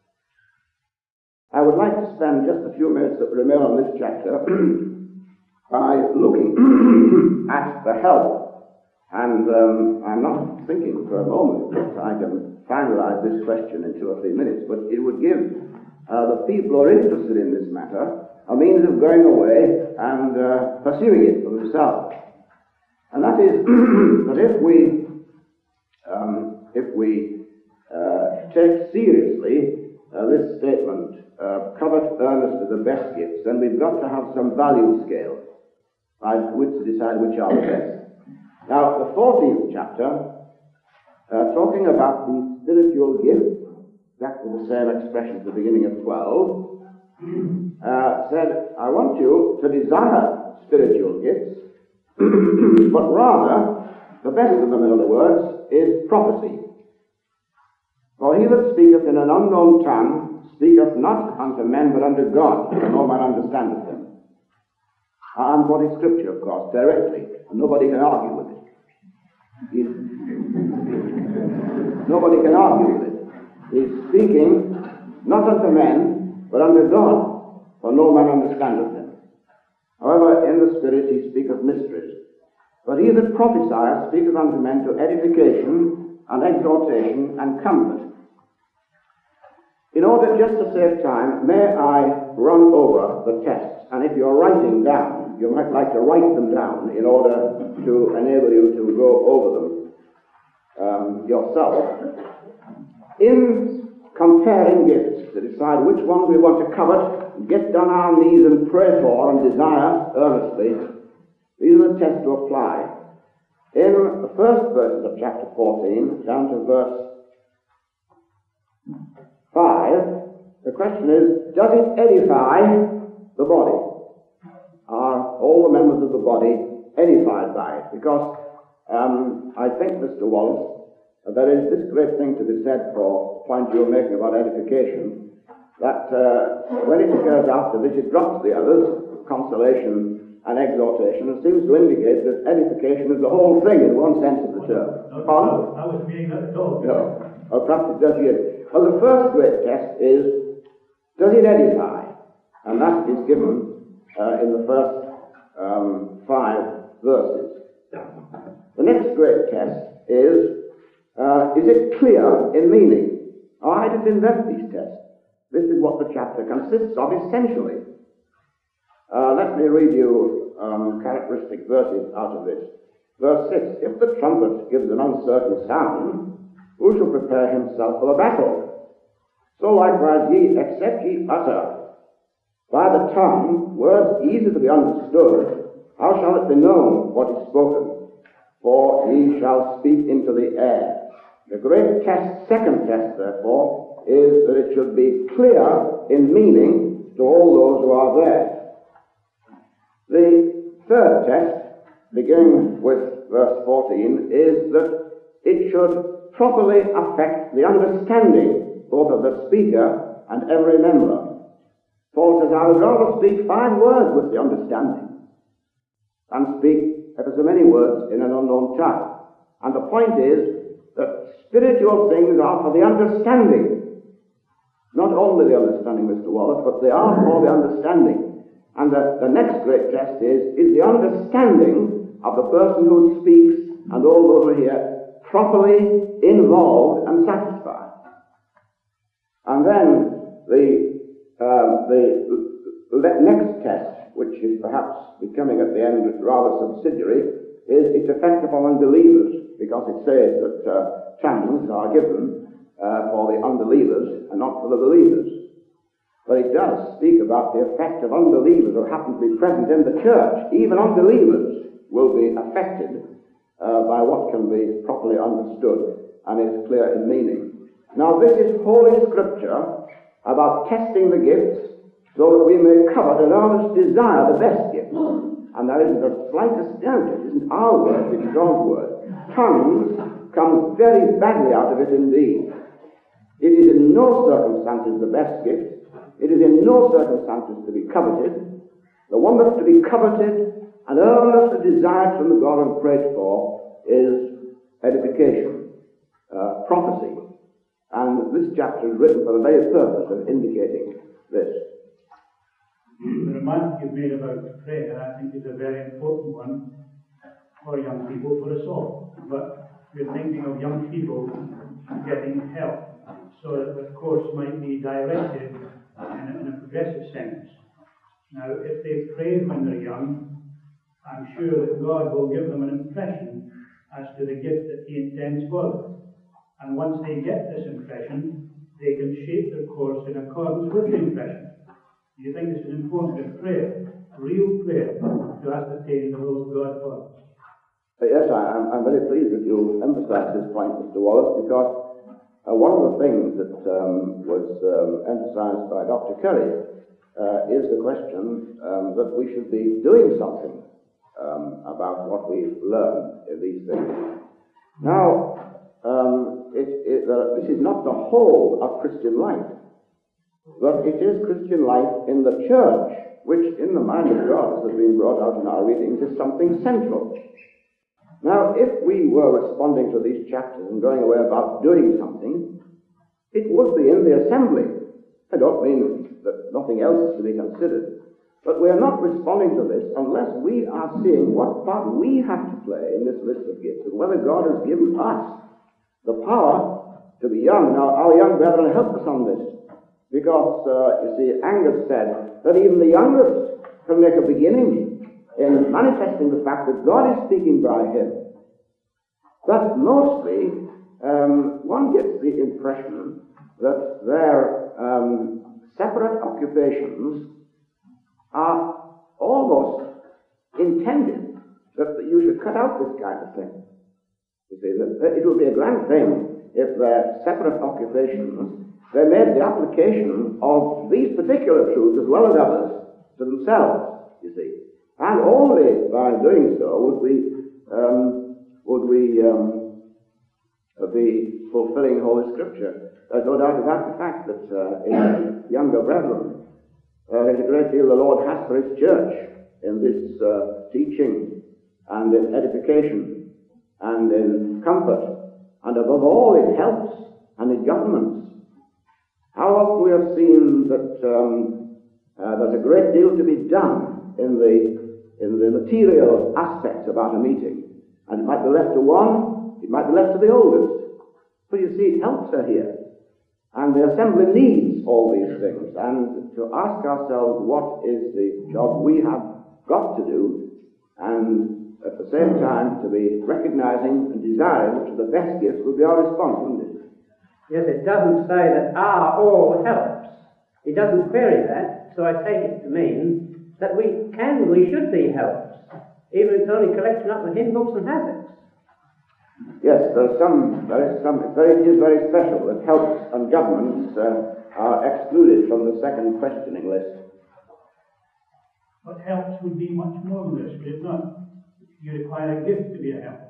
I would like to spend just a few minutes that remain on this chapter by looking at the help. And um, I'm not thinking for a moment that I can finalize this question in two or three minutes, but it would give uh, the people who are interested in this matter a means of going away and uh, pursuing it for themselves. And that is that if we um, if we uh, take seriously uh, this statement, uh, covet earnest of the best gifts, then we've got to have some value scale by which to decide which are the best. Now, the fourteenth chapter, uh, talking about the spiritual gifts, exactly the same expression at the beginning of twelve, uh, said, I want you to desire spiritual gifts, but rather, the best of them, in other words, is prophecy. For he that speaketh in an unknown tongue speaketh not unto men, but unto God, and no man understandeth him. And what is Scripture, of course, directly, and nobody can argue with it. He's, nobody can argue with it. He's speaking not unto men, but unto God, for no man understandeth him. However, in the Spirit he speaketh mysteries. But he that prophesieth speaketh unto men to edification and exhortation and comfort. In order just to save time, may I run over the tests, and if you're writing down, you might like to write them down in order to enable you to go over them um, yourself. In comparing gifts, to decide which ones we want to covet, get down our knees and pray for and desire earnestly, these are the tests to apply. In the first verses of chapter fourteen, down to verse five, the question is, does it edify the body? Are all the members of the body edified by it? Because um, I think, Mister Wallace, uh, there is this great thing to be said for the point you were making about edification, that uh, when it occurs after this, it drops the others, consolation and exhortation, and seems to indicate that edification is the whole thing in one sense of the term. No, no, I was meaning that at all. No. Or perhaps it does here. Well, the first great test is, does it edify? And that is given uh, in the first um, five verses. The next great test is, uh, is it clear in meaning? Oh, I didn't invent these tests. This is what the chapter consists of essentially. Uh, let me read you um, characteristic verses out of this. Verse six, if the trumpet gives an uncertain sound, who shall prepare himself for the battle? So likewise ye, except ye utter by the tongue words easy to be understood, how shall it be known what is spoken? For ye shall speak into the air. The great test, second test, therefore, is that it should be clear in meaning to all those who are there. The third test, beginning with verse fourteen, is that it should properly affect the understanding both of the speaker and every member. Paul says, I would rather speak five words with the understanding than speak ever so many words in an unknown tongue. And the point is that spiritual things are for the understanding. Not only the understanding, Mister Wallace, but they are for the understanding. And the, the next great test is, is the understanding of the person who speaks and all those who are here properly involved and satisfied. And then the, um, the le- next test, which is perhaps becoming at the end rather subsidiary, is its effect upon unbelievers, because it says that uh, tongues are given uh, for the unbelievers and not for the believers. But it does speak about the effect of unbelievers who happen to be present in the church. Even unbelievers will be affected uh, by what can be properly understood and is clear in meaning. Now, this is Holy Scripture, about testing the gifts so that we may covet and earnest desire the best gifts. And there isn't the slightest doubt, it isn't our word, it's God's word. Tongues come very badly out of it indeed. It is in no circumstances the best gift. It is in no circumstances to be coveted. The one that's to be coveted and earnestly desired from the God and prayed for is edification, uh, prophecy. And this chapter is written for the very purpose of indicating this. The remark you've made about prayer, I think, is a very important one for young people, for us all. But we're thinking of young people getting help, so that the course might be directed in a, in a progressive sense. Now, if they pray when they're young, I'm sure that God will give them an impression as to the gift that He intends for them. And once they get this impression, they can shape their course in accordance with the impression. Do you think this is important in prayer, real prayer, to ascertain the will of God for us? Uh, yes, I, I'm, I'm very pleased that you emphasize this point, Mister Wallace, because uh, one of the things that um, was um, emphasized by Doctor Curry uh, is the question um, that we should be doing something um, about what we've learned in these things. Now, um, it, it, uh, this is not the whole of Christian life, but it is Christian life in the church, which in the mind of God, as has been brought out in our readings, is something central. Now, if we were responding to these chapters and going away about doing something, it would be in the assembly. I don't mean that nothing else is to be considered, but we are not responding to this unless we are seeing what part we have to play in this list of gifts, and whether God has given us the power to be young. Now, our young brethren help us on this, because, uh, you see, Angus said that even the youngest can make a beginning in manifesting the fact that God is speaking by him. But mostly, um, one gets the impression that their um, separate occupations are almost intended that you should cut out this kind of thing. You see, that it would be a grand thing if their separate occupations, they made the application of these particular truths as well as others to themselves, you see. And only by doing so would we um, would we um, be fulfilling Holy Scripture. There's no doubt about the fact that uh, in younger brethren, uh, there's a great deal the Lord has for His church in this uh, teaching and in edification and in comfort, and above all in helps and in governments. How often we have seen that um, uh, there's a great deal to be done in the in the material aspects about a meeting, and it might be left to one, it might be left to the oldest. But you see, helps are here, and the assembly needs all these things, and to ask ourselves what is the job we have got to do, and at the same time to be recognizing and desiring which of the best gifts would be our response, wouldn't it? Yes, it doesn't say that our all helps. It doesn't query that, so I take it to mean that we can, we should be helps, even if it's only collecting up the hymn books and hazards. Yes, there's some, there is some, it's very, it is very special that helps and governments uh, are excluded from the second questioning list. What helps would be much more than this, would it not? You require a gift to be a help.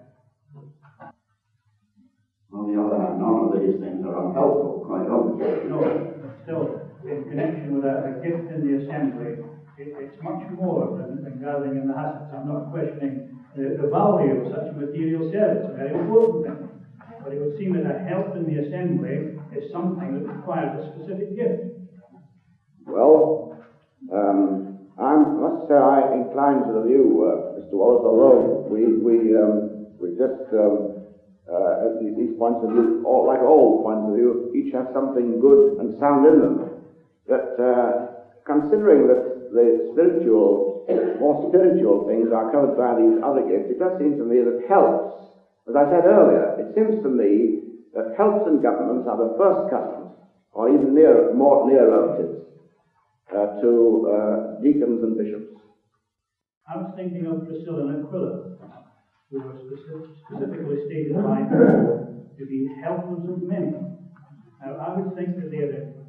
On the other hand, none of these things are unhelpful, quite obviously. No, but still, in connection with a, a gift in the assembly, it, it's much more than, than gathering in the hazards. I'm not questioning the, the value of such a material service, a very important thing. But it would seem that a help in the assembly is something that requires a specific gift. Well, um, I must say I incline to the view, uh, Mister Wallace, although we, we, um, we just... Um, Uh, these points of view, all, like all points of view, each have something good and sound in them. That uh, considering that the spiritual, more spiritual things are covered by these other gifts, it does seem to me that helps, as I said earlier, it seems to me that helps and governments are the first cousins, or even near, more near relatives, uh, to uh, deacons and bishops. I was thinking of Priscilla and Aquila, who were specific, specifically stated by Paul to be helpers of men. Now, I would think that they're the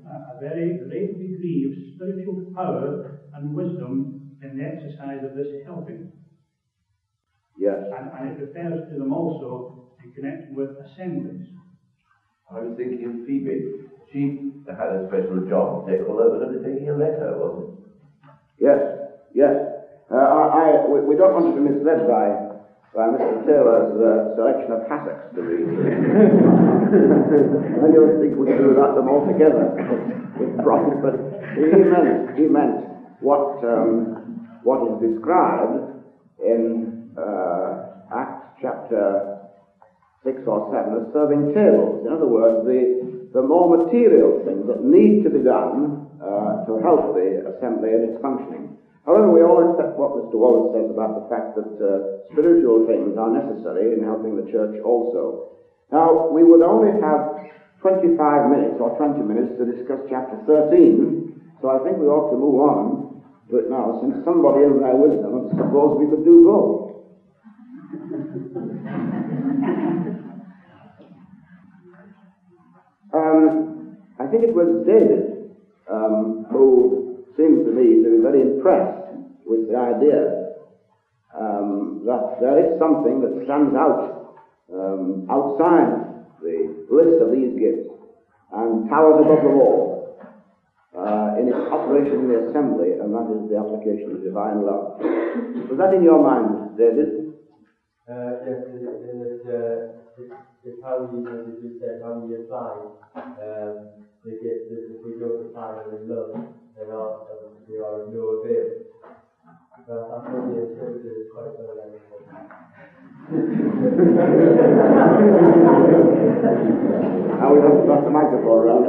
a, a very great degree of spiritual power and wisdom in the exercise of this helping. Yes. And, and it refers to them also in connection with assemblies. I was thinking of Phoebe. She had a special job to take, although it was only taking a letter, wasn't it? Yes, yes. Uh, I, I, we, we don't want to be misled by, by Mister Taylor's uh, selection of hassocks to read. And then you'll think we do that them all together with profit, but he meant, he meant what, um, what is described in uh, Acts chapter six or seven as serving tables. In other words, the, the more material things that need to be done uh, to help the assembly in its functioning. However, we all accept what Mister Wallace says about the fact that uh, spiritual things are necessary in helping the church also. Now, we would only have twenty-five minutes or twenty minutes to discuss chapter thirteen, so I think we ought to move on to it now, since somebody in their wisdom supposed we could do both. Um, I think it was David um, who seems to me to be very impressed with the idea um, that there is something that stands out um, outside the list of these gifts and towers above them all uh, in its operation in the assembly, and that is the application of divine love. Was that in your mind, David? Uh, yes, it, it, it, uh, it, it's how we, as you said, how we apply um, the gifts. If we don't apply them in love, they are, they are of no avail. But I thought the interpreter is quite well understood. Now we have to pass the microphone around.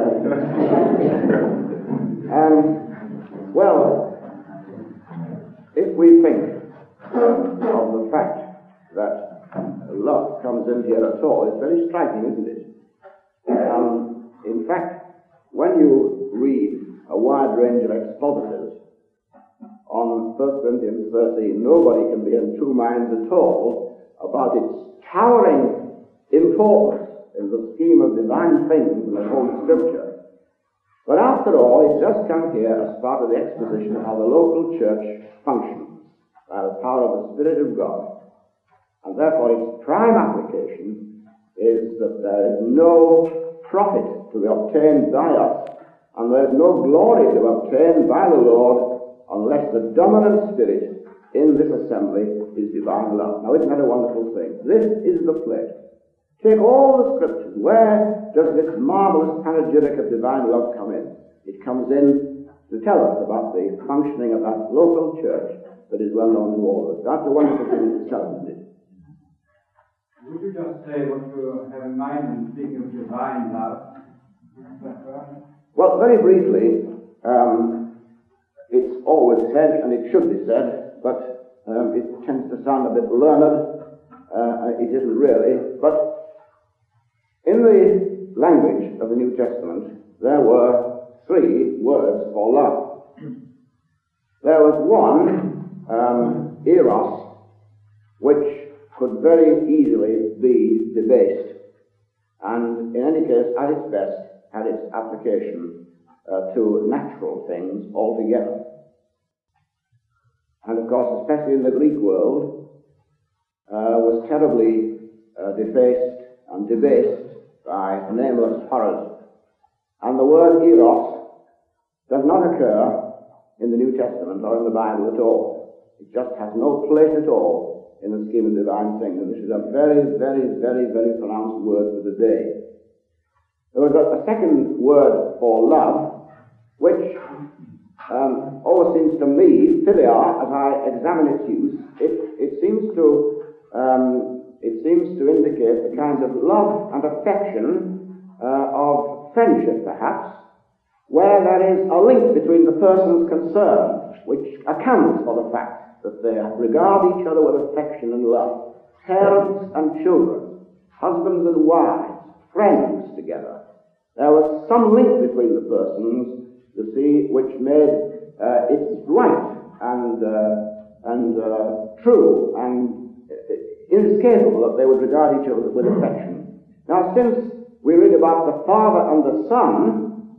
um, well, if we think um, of the fact that love comes in here at all, it's very striking, isn't it? Um, in fact, when you read a wide range of expositors on First Corinthians thirteen, nobody can be in two minds at all about its towering importance in the scheme of divine things in the Holy Scripture. But after all, it does come here as part of the exposition of how the local church functions by the power of the Spirit of God. And therefore its prime application is that there is no profit to be obtained by us, and there is no glory to be obtained by the Lord unless the dominant spirit in this assembly is divine love. Now, isn't that a wonderful thing? This is the place. Take all the scriptures. Where does this marvelous panegyric of divine love come in? It comes in to tell us about the functioning of that local church that is well known to all of us. That's a wonderful thing in itself, isn't it? Would you just say what you have in mind when speaking of divine love? Is that right? Well, very briefly, um, it's always said, and it should be said, but um, it tends to sound a bit learned. Uh, it isn't really. But in the language of the New Testament, there were three words for love. There was one, um, eros, which could very easily be debased, and in any case, at its best, had its application uh, to natural things altogether. And of course, especially in the Greek world, uh, was terribly uh, defaced and debased by nameless horrors. And the word eros does not occur in the New Testament or in the Bible at all. It just has no place at all in the scheme of divine things. And this is a very, very, very, very pronounced word for the day. There was a, a second word for love, which um, always seems to me, philia, as I examine its use, it, it seems to um, it seems to indicate the kind of love and affection uh, of friendship, perhaps, where there is a link between the persons concerned, which accounts for the fact that they regard each other with affection and love. Parents and children, husbands and wives, friends together. There was some link between the persons, you see, which made uh, it right and uh, and uh, true and inescapable that they would regard each other with affection. Now, since we read about the Father and the Son,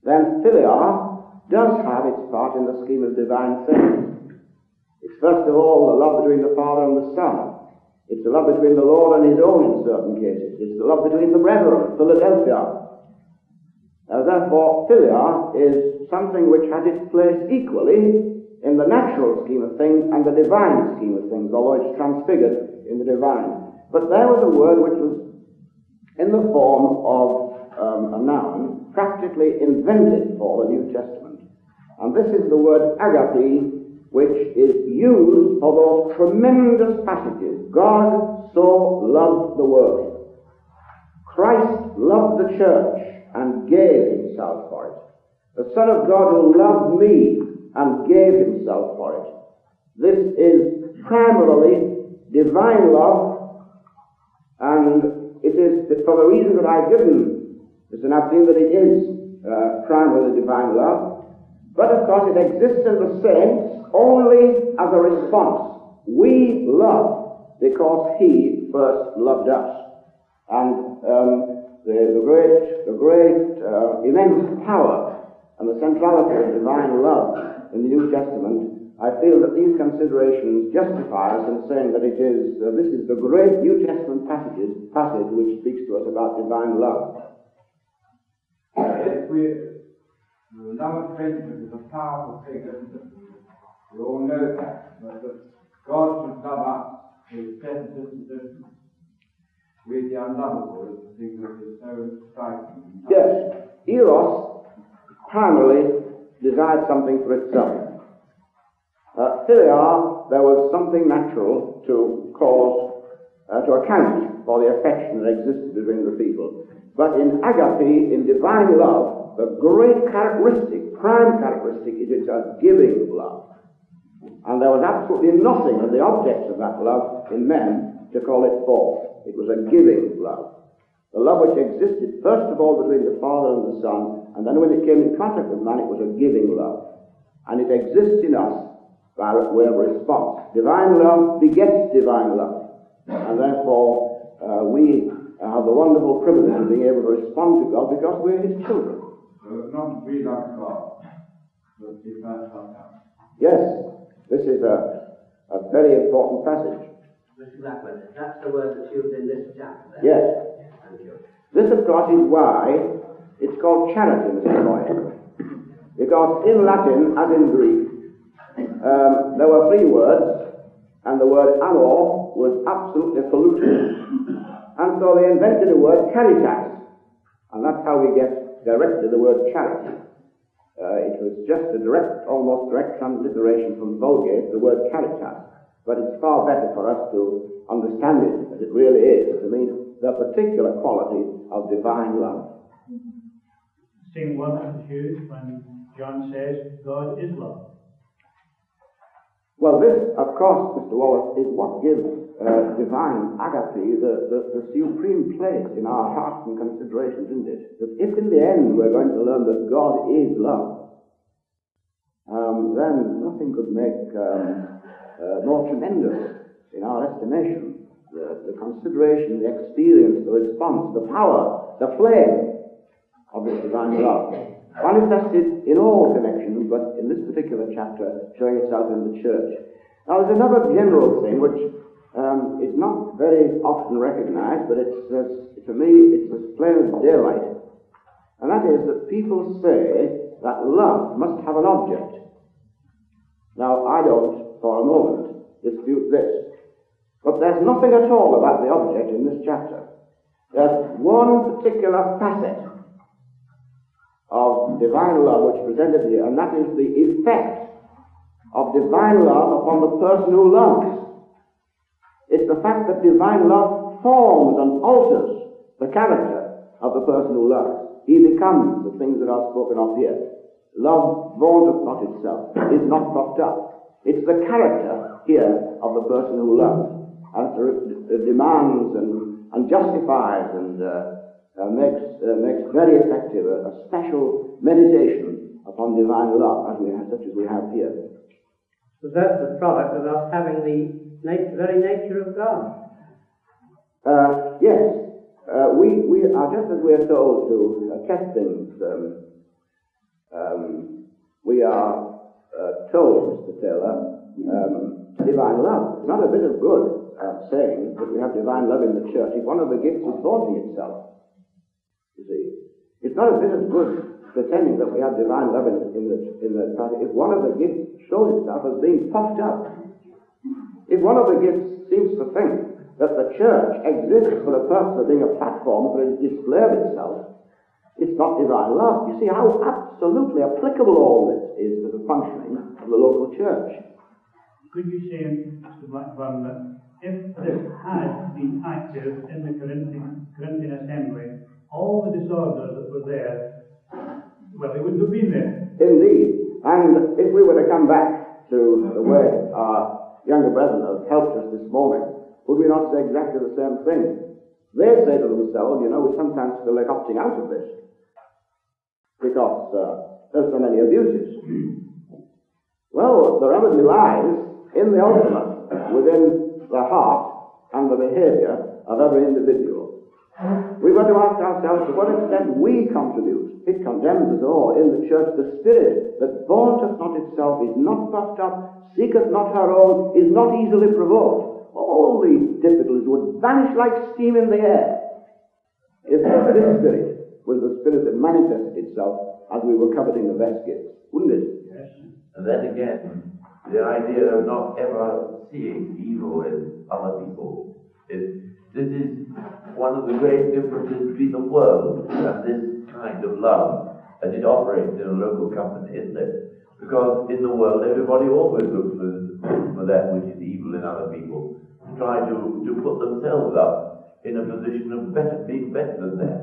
then philia does have its part in the scheme of divine things. It's first of all the love between the Father and the Son. It's the love between the Lord and his own in certain cases. It's the love between the brethren, Philadelphia. Uh, therefore, philia is something which has its place equally in the natural scheme of things and the divine scheme of things, although it's transfigured in the divine. But there was a word which was in the form of um, a noun, practically invented for the New Testament. And this is the word agape, which is used for those tremendous passages. God so loved the world. Christ loved the church and gave himself for it. The Son of God who loved me and gave himself for it. This is primarily divine love, and it is for the reason that I've given, Mister Napkin, that it is uh, primarily divine love. But of course it exists in the saints only as a response. We love because he first loved us. And um, the, the great, the great uh, immense power and the centrality of divine love in the New Testament, I feel that these considerations justify us in saying that it is, uh, this is the great New Testament passage, passage which speaks to us about divine love. Yes, we, the love of friendship is a powerful thing, isn't it? We all know that. But that God should love us with sensitivity, with the unlovable is the thing that is so striking. Yes, Eros primarily desired something for itself. Uh, philia, there was something natural to cause, uh, to account for the affection that existed between the people. But in agape, in divine love, the great characteristic, prime characteristic, is it's a giving love. And there was absolutely nothing in the objects of that love in men to call it forth. It was a giving love. The love which existed first of all between the Father and the Son, and then when it came in contact with man, it was a giving love. And it exists in us by way of response. Divine love begets divine love. And therefore, uh, we have the wonderful privilege of being able to respond to God because we're his children. So it's not we love God, but he first loved us. Yes, this is a, a very important passage. Mister Blackwood, that's the word that's used in this chapter. Yes. Thank you. This, of course, is why it's called charity, Mister Boyd. Because in Latin, as in Greek, um, there were three words, and the word amor was absolutely polluted. And so they invented the word caritas, and that's how we get directly the word charity. Uh, it was just a direct, almost direct transliteration from Vulgate, the word caritas. But it's far better for us to understand it as it really is, to mean the particular quality of divine love. Same word is used when John says God is love. Well, this, of course, Mister Wallace, is what gives uh, divine agape the, the, the supreme place in our hearts and considerations, isn't it? That if in the end we're going to learn that God is love, um, then nothing could make um, uh, more tremendous in our estimation the, the consideration, the experience, the response, the power, the flame of this divine love, manifested in all connections, but in this particular chapter, showing itself in the church. Now, there's another general thing which um, is not very often recognized, but it's, it's, to me, it's as plain as daylight. And that is that people say that love must have an object. Now, I don't, for a moment, dispute this. But there's nothing at all about the object in this chapter. There's one particular facet of divine love which is presented here, and that is the effect of divine love upon the person who loves. It's the fact that divine love forms and alters the character of the person who loves. He becomes the things that are spoken of here. Love vaunteth not itself, is not puffed up. It's the character here of the person who loves, and it demands and, and justifies and uh, Uh, makes, uh, makes very effective a, a special meditation upon divine love, as we have, such as we have here. So that's the product of us having the nat- very nature of God. Uh, yes, uh, we, we are, just as we are told to uh, test things um, um, we are uh, told, Mister Taylor, um, divine love. It's not a bit of good uh, saying that we have divine love in the church if one of the gifts is vaunting itself. You see, it's not a bit of good pretending that we have divine love in, in the in the party if one of the gifts shows itself as being puffed up. If one of the gifts seems to think that the church exists for the purpose of being a platform for a display of itself, it's not divine love. You see how absolutely applicable all this is to the functioning of the local church. Could you say, Mister Blackburn, that if this had been active in the Corinthian, Corinthian assembly, all the disorders that were there, well, they wouldn't have been there. Indeed. And if we were to come back to the way our younger brethren have helped us this morning, would we not say exactly the same thing? They say to themselves, you know, we sometimes feel like opting out of this because uh, there's so many abuses. Well, the remedy lies in the ultimate, within the heart and the behaviour of every individual. We've got to ask ourselves to what extent we contribute. It condemns us all in the church. The spirit that vaunteth not itself, is not puffed up, seeketh not her own, is not easily provoked. All these difficulties would vanish like steam in the air if this spirit was the spirit that manifested itself as we were coveting the best gifts, wouldn't it? Yes. And then again, the idea of not ever seeing evil in other people is, this is one of the great differences between the world and this kind of love as it operates in a local company, isn't it? Because in the world, everybody always looks for, for that which is evil in other people, to try to, to put themselves up in a position of better, being better than them.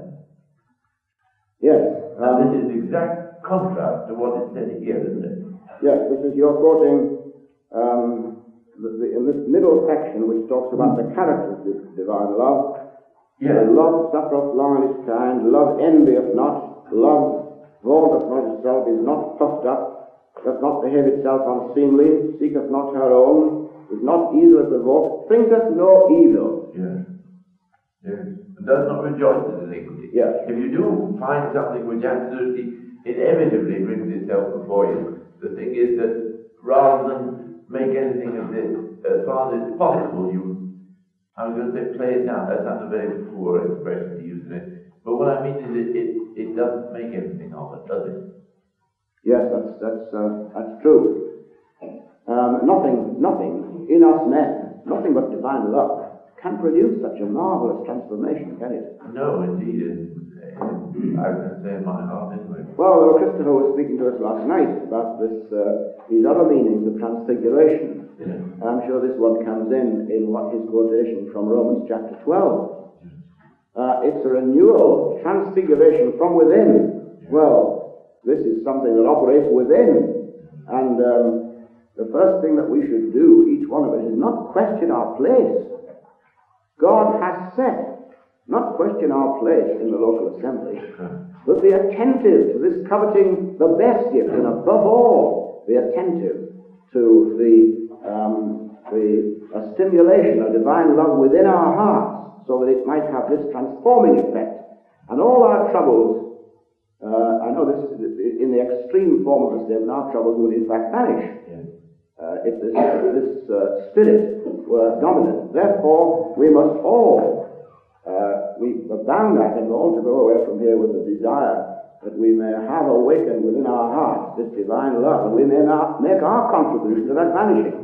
Yes. And Um, this is exact contrast to what is said here, isn't it? yes, this is, you're quoting um, the, the, in this middle section which talks about the character of this divine love. Yes. Uh, love suffereth long and is kind, love envieth not, love vaunteth not itself, is not puffed up, doth not behave itself unseemly, seeketh not her own, is not easily provoked, thinketh no evil. Yes. Yes. And does not rejoice in iniquity. Yes. If you do find something which absolutely inevitably brings itself before you, the thing is that rather than make anything of this, as far as it's possible, you, I was going to say play it down. That's not a very poor expression to use it. But what I mean is it, it, it doesn't make anything of it, does it? Yes, that's, that's, uh, that's true. Um, nothing, nothing in us men, nothing but divine love can produce such a marvelous transformation, can it? No, indeed. It, I was going to say in my heart anyway. Well, Christopher was speaking to us last night about this, uh, these other meanings of transfiguration. Yes. I'm sure this one comes in in what his quotation from Romans chapter twelve. Uh, it's a renewal, transfiguration from within. Well, this is something that operates within. And um, the first thing that we should do, each one of us, is not question our place. God has set, not question our place in the local assembly, but be attentive to this coveting the best gift, and above all, be attentive to the, um, the a stimulation of divine love within our hearts, so that it might have this transforming effect. And all our troubles, uh, I know this, in the extreme form of the statement, our troubles would in fact vanish. Yes. Uh, if this, this uh, spirit were dominant. Therefore, we must all, uh, we are bound, I think, all to go away from here with the desire that we may have awakened within our hearts this divine love, and we may not make our contribution to that vanishing.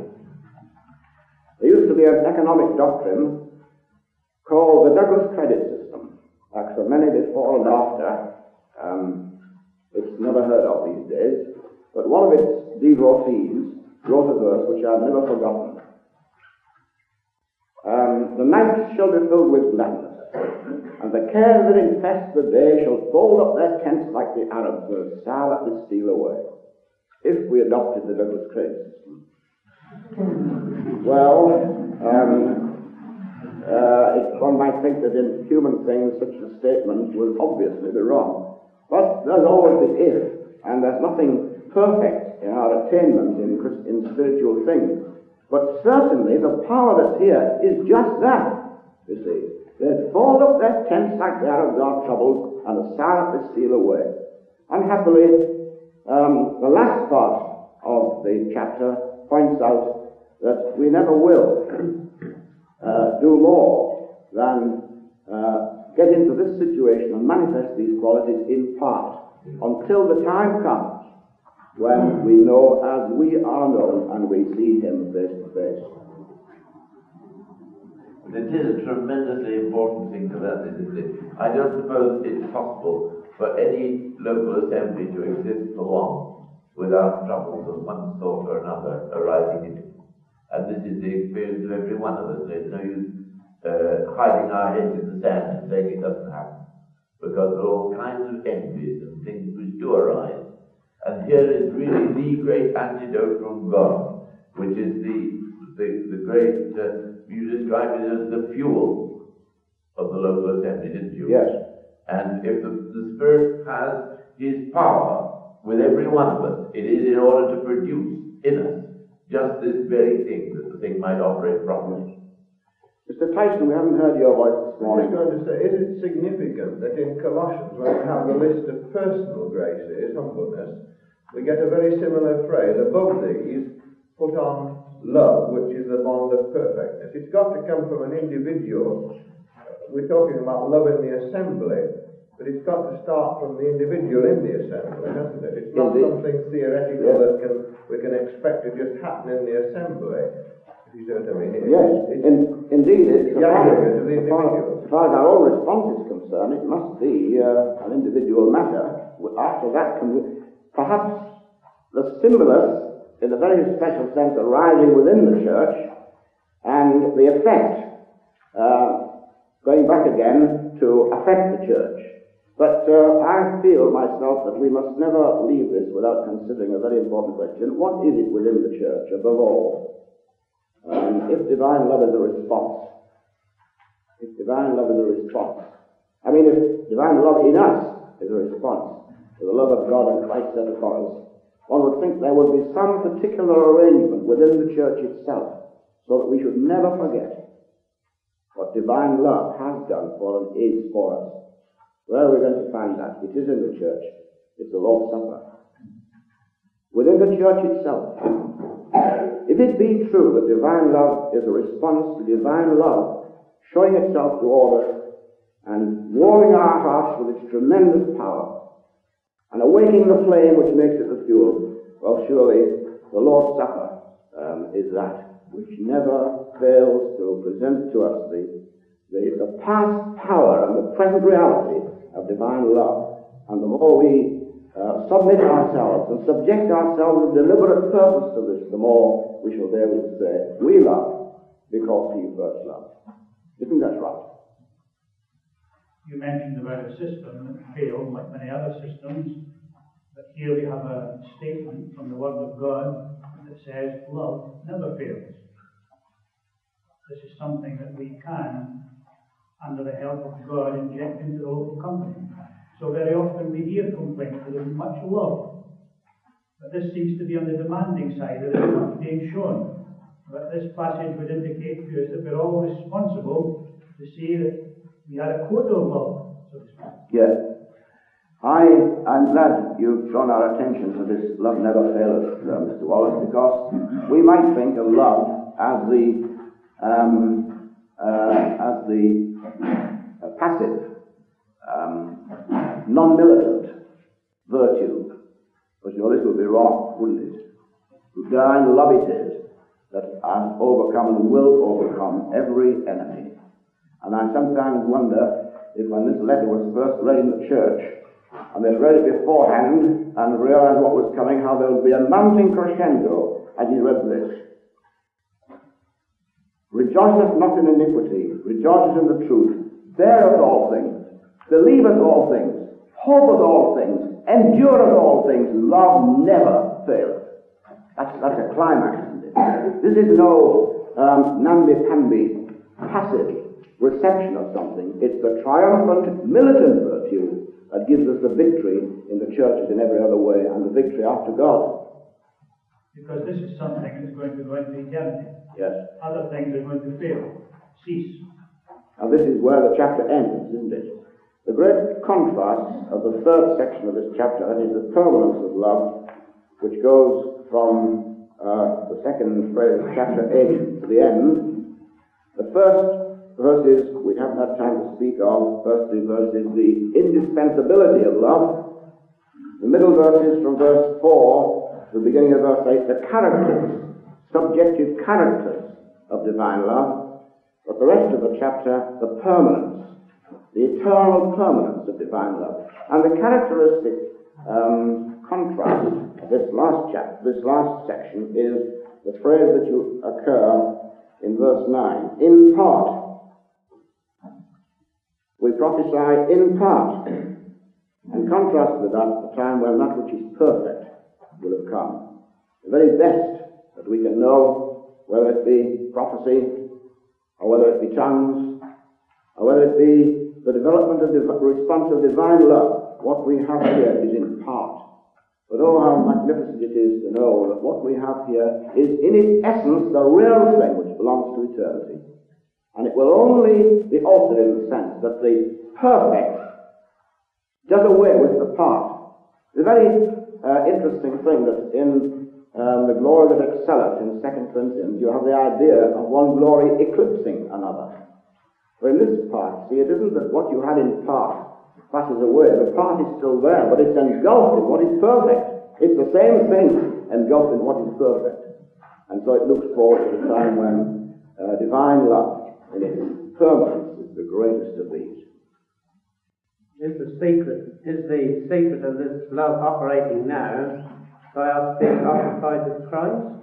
There used to be an economic doctrine called the Douglas Credit System. Like so many before and after, um, it's never heard of these days, but one of its devotees wrote a verse which I've never forgotten. Um, the night shall be filled with gladness, and the cares that infest the day shall fold up their tents like the Arabs, and the sow that would steal away. If we adopted the Douglas Credit System. Well, um, uh, it, one might think that in human things such a statement would obviously be wrong. But there's always the if, and there's nothing perfect in our attainment in, in spiritual things. But certainly the power that's here is just that, you see. They fold up their tents like the Arabs are troubled, and the silent they steal away. Unhappily, um, the last part of the chapter points out that we never will uh, do more than uh, get into this situation and manifest these qualities in part until the time comes when we know as we are known and we see him face to face. It is a tremendously important thing to learn, isn't it? I don't suppose it's possible for any local assembly to exist for long without troubles of one sort or another arising in it. And this is the experience of every one of us. There's no use uh, hiding our heads in the sand and saying it doesn't happen, because there are all kinds of envies and things which do arise. And here is really the great antidote from God, which is the the, the great, uh, you described it as the fuel of the local assembly, didn't you? Yes. And if the, the Spirit has his power with every one of us, it is in order to produce in us just this very thing, that the thing might operate properly. Mister Tyson, we haven't heard your voice this I morning. was going to say, is it significant that in Colossians, when we have the list of personal graces, humbleness, we get a very similar phrase, above these, put on love, which is the bond of perfectness. It's got to come from an individual. We're talking about love in the assembly, but it's got to start from the individual in the assembly, hasn't it? It's not Indeed. something theoretical Yes. that can we can expect to just happen in the assembly. If you see what I mean? It- Yes, it's- in, indeed, it's the as far aggregate of the as, far, individual. as far as our own response is concerned, it must be uh, an individual matter. After that, can we, perhaps the stimulus, in a very special sense, arising within the church, and the effect uh, going back again to affect the church. But uh, I feel myself that we must never leave this without considering a very important question. What is it within the church, above all? Um, if divine love is a response, if divine love is a response, I mean, if divine love in us is a response to the love of God and Christ set upon us, one would think there would be some particular arrangement within the church itself so that we should never forget what divine love has done for and is for us. Where are we going to find that? It is in the church. It's the Lord's Supper. Within the church itself. If it be true that divine love is a response to divine love showing itself to all us and warming our hearts with its tremendous power and awakening the flame which makes it the fuel, well, surely the Lord's Supper um, is that which never fails to present to us the, the, the past power and the present reality of divine love. And the more we uh, submit ourselves and subject ourselves with deliberate purpose to this, the more we shall be able to say, we love because he first loved. Isn't that right? You mentioned about a system that failed, like many other systems, but here we have a statement from the Word of God that says love never fails. This is something that we can, under the help of God, inject into the local company. So very often we hear complaints that there's much love, but this seems to be on the demanding side, that it's not being shown. But this passage would indicate to us that we're all responsible to see that we had a quota of love, so to speak. Yes. I, I'm glad you've drawn our attention to this love never fails, uh, Mister Wallace, because we might think of love as the um, uh, as the uh, passive, um, non-militant virtue. But you know, this would be wrong, wouldn't it? Divine love it is that has overcome and will overcome every enemy. And I sometimes wonder if when this letter was first read in the church, and they read it beforehand and realized what was coming, how there would be a mounting crescendo as he read this. Rejoiceth not in iniquity, rejoiceth in the truth, beareth all things, believeth all things, hopeth all things, endureth all things, love never faileth. That's, that's a climax, isn't it? This is no um, namby-pamby, passive reception of something. It's the triumphant, militant virtue that gives us the victory in the churches in every other way, and the victory after God. Because this is something that's going to go into eternity. Yes. Other things are going to fail, cease. Now this is where the chapter ends, isn't it? the great contrast of the third section of this chapter, that is the permanence of love, which goes from uh, the second phrase of chapter eight to the end. The first verses we haven't had time to speak of. First three verses, the indispensability of love. The middle verses from verse four to the beginning of verse eight, the characters, subjective characters of divine love. But the rest of the chapter, the permanence, the eternal permanence of divine love. And the characteristic um, contrast of this last chapter, this last section, is the phrase that will occur in verse nine, in part. We prophesy in part. And contrast with that, the time when that which is perfect will have come. The very best that we can know, whether it be prophecy, or whether it be tongues, or whether it be the development of the response of divine love, what we have here is in part. But oh, how magnificent it is to know that what we have here is in its essence the real thing which belongs to eternity. And it will only be altered in the sense that the perfect does away with the part. The very uh, interesting thing that in um, the glory that excelleth in Second Corinthians, you have the idea of one glory eclipsing another. But in this part, see, it isn't that what you had in part passes away. The part is still there, but it's engulfed in what is perfect. It's the same thing engulfed in what is perfect. And so it looks forward to the time when uh, divine love in its permanence is the greatest of these. Is the secret, is the secret of this love operating now by us being occupied with Christ?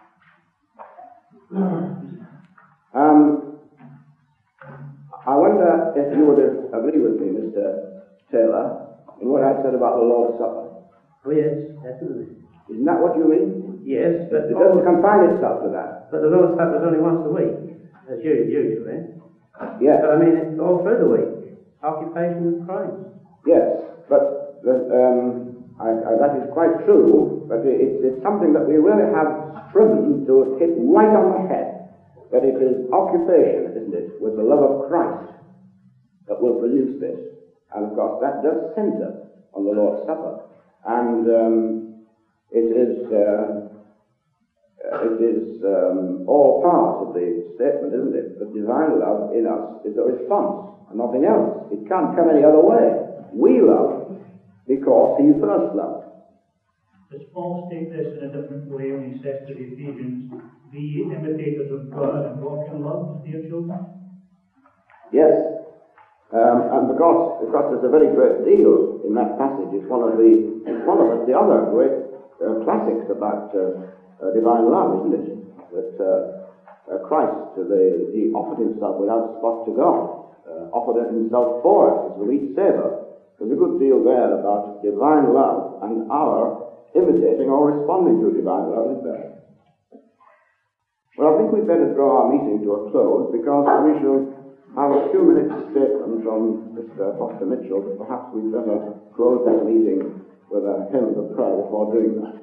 Um, I wonder if you would agree with me, Mister Taylor, in what I said about the Lord's Supper. Oh yes, definitely. Isn't that what you mean? Yes, but It doesn't confine itself to that. But the Lord's Supper is only once a week, as usually. Yes. But I mean, it's all through the week. Occupation with Christ. Yes, but um, I, I, that is quite true, but it, it's something that we really have striven to hit right on the head, that it is occupation, isn't it, with the love of Christ that will produce this. And of course that does center on the Lord's Supper. And um, it is uh, it is um, all part of the statement, isn't it? That divine love in us is a response, and nothing else. It can't come any other way. We love because he first loved. Does Paul state this in a different way when he says to the Ephesians, be ye imitators of God and walk in love, dear children? Yes. Um, and because, because there's a very great deal in that passage. It's one of the, it's one of the other great uh, classics about uh, uh, divine love, isn't it? That uh, uh, Christ, uh, the, he offered himself without spot to God, uh, offered himself for us as a sweet savour. There's a good deal there about divine love and our imitating or responding to divine love, isn't there? Well, I think we'd better draw our meeting to a close, because we shall have a few minutes statement from Mister Foster Mitchell. Perhaps we'd better close this meeting with a hymn of prayer before doing that.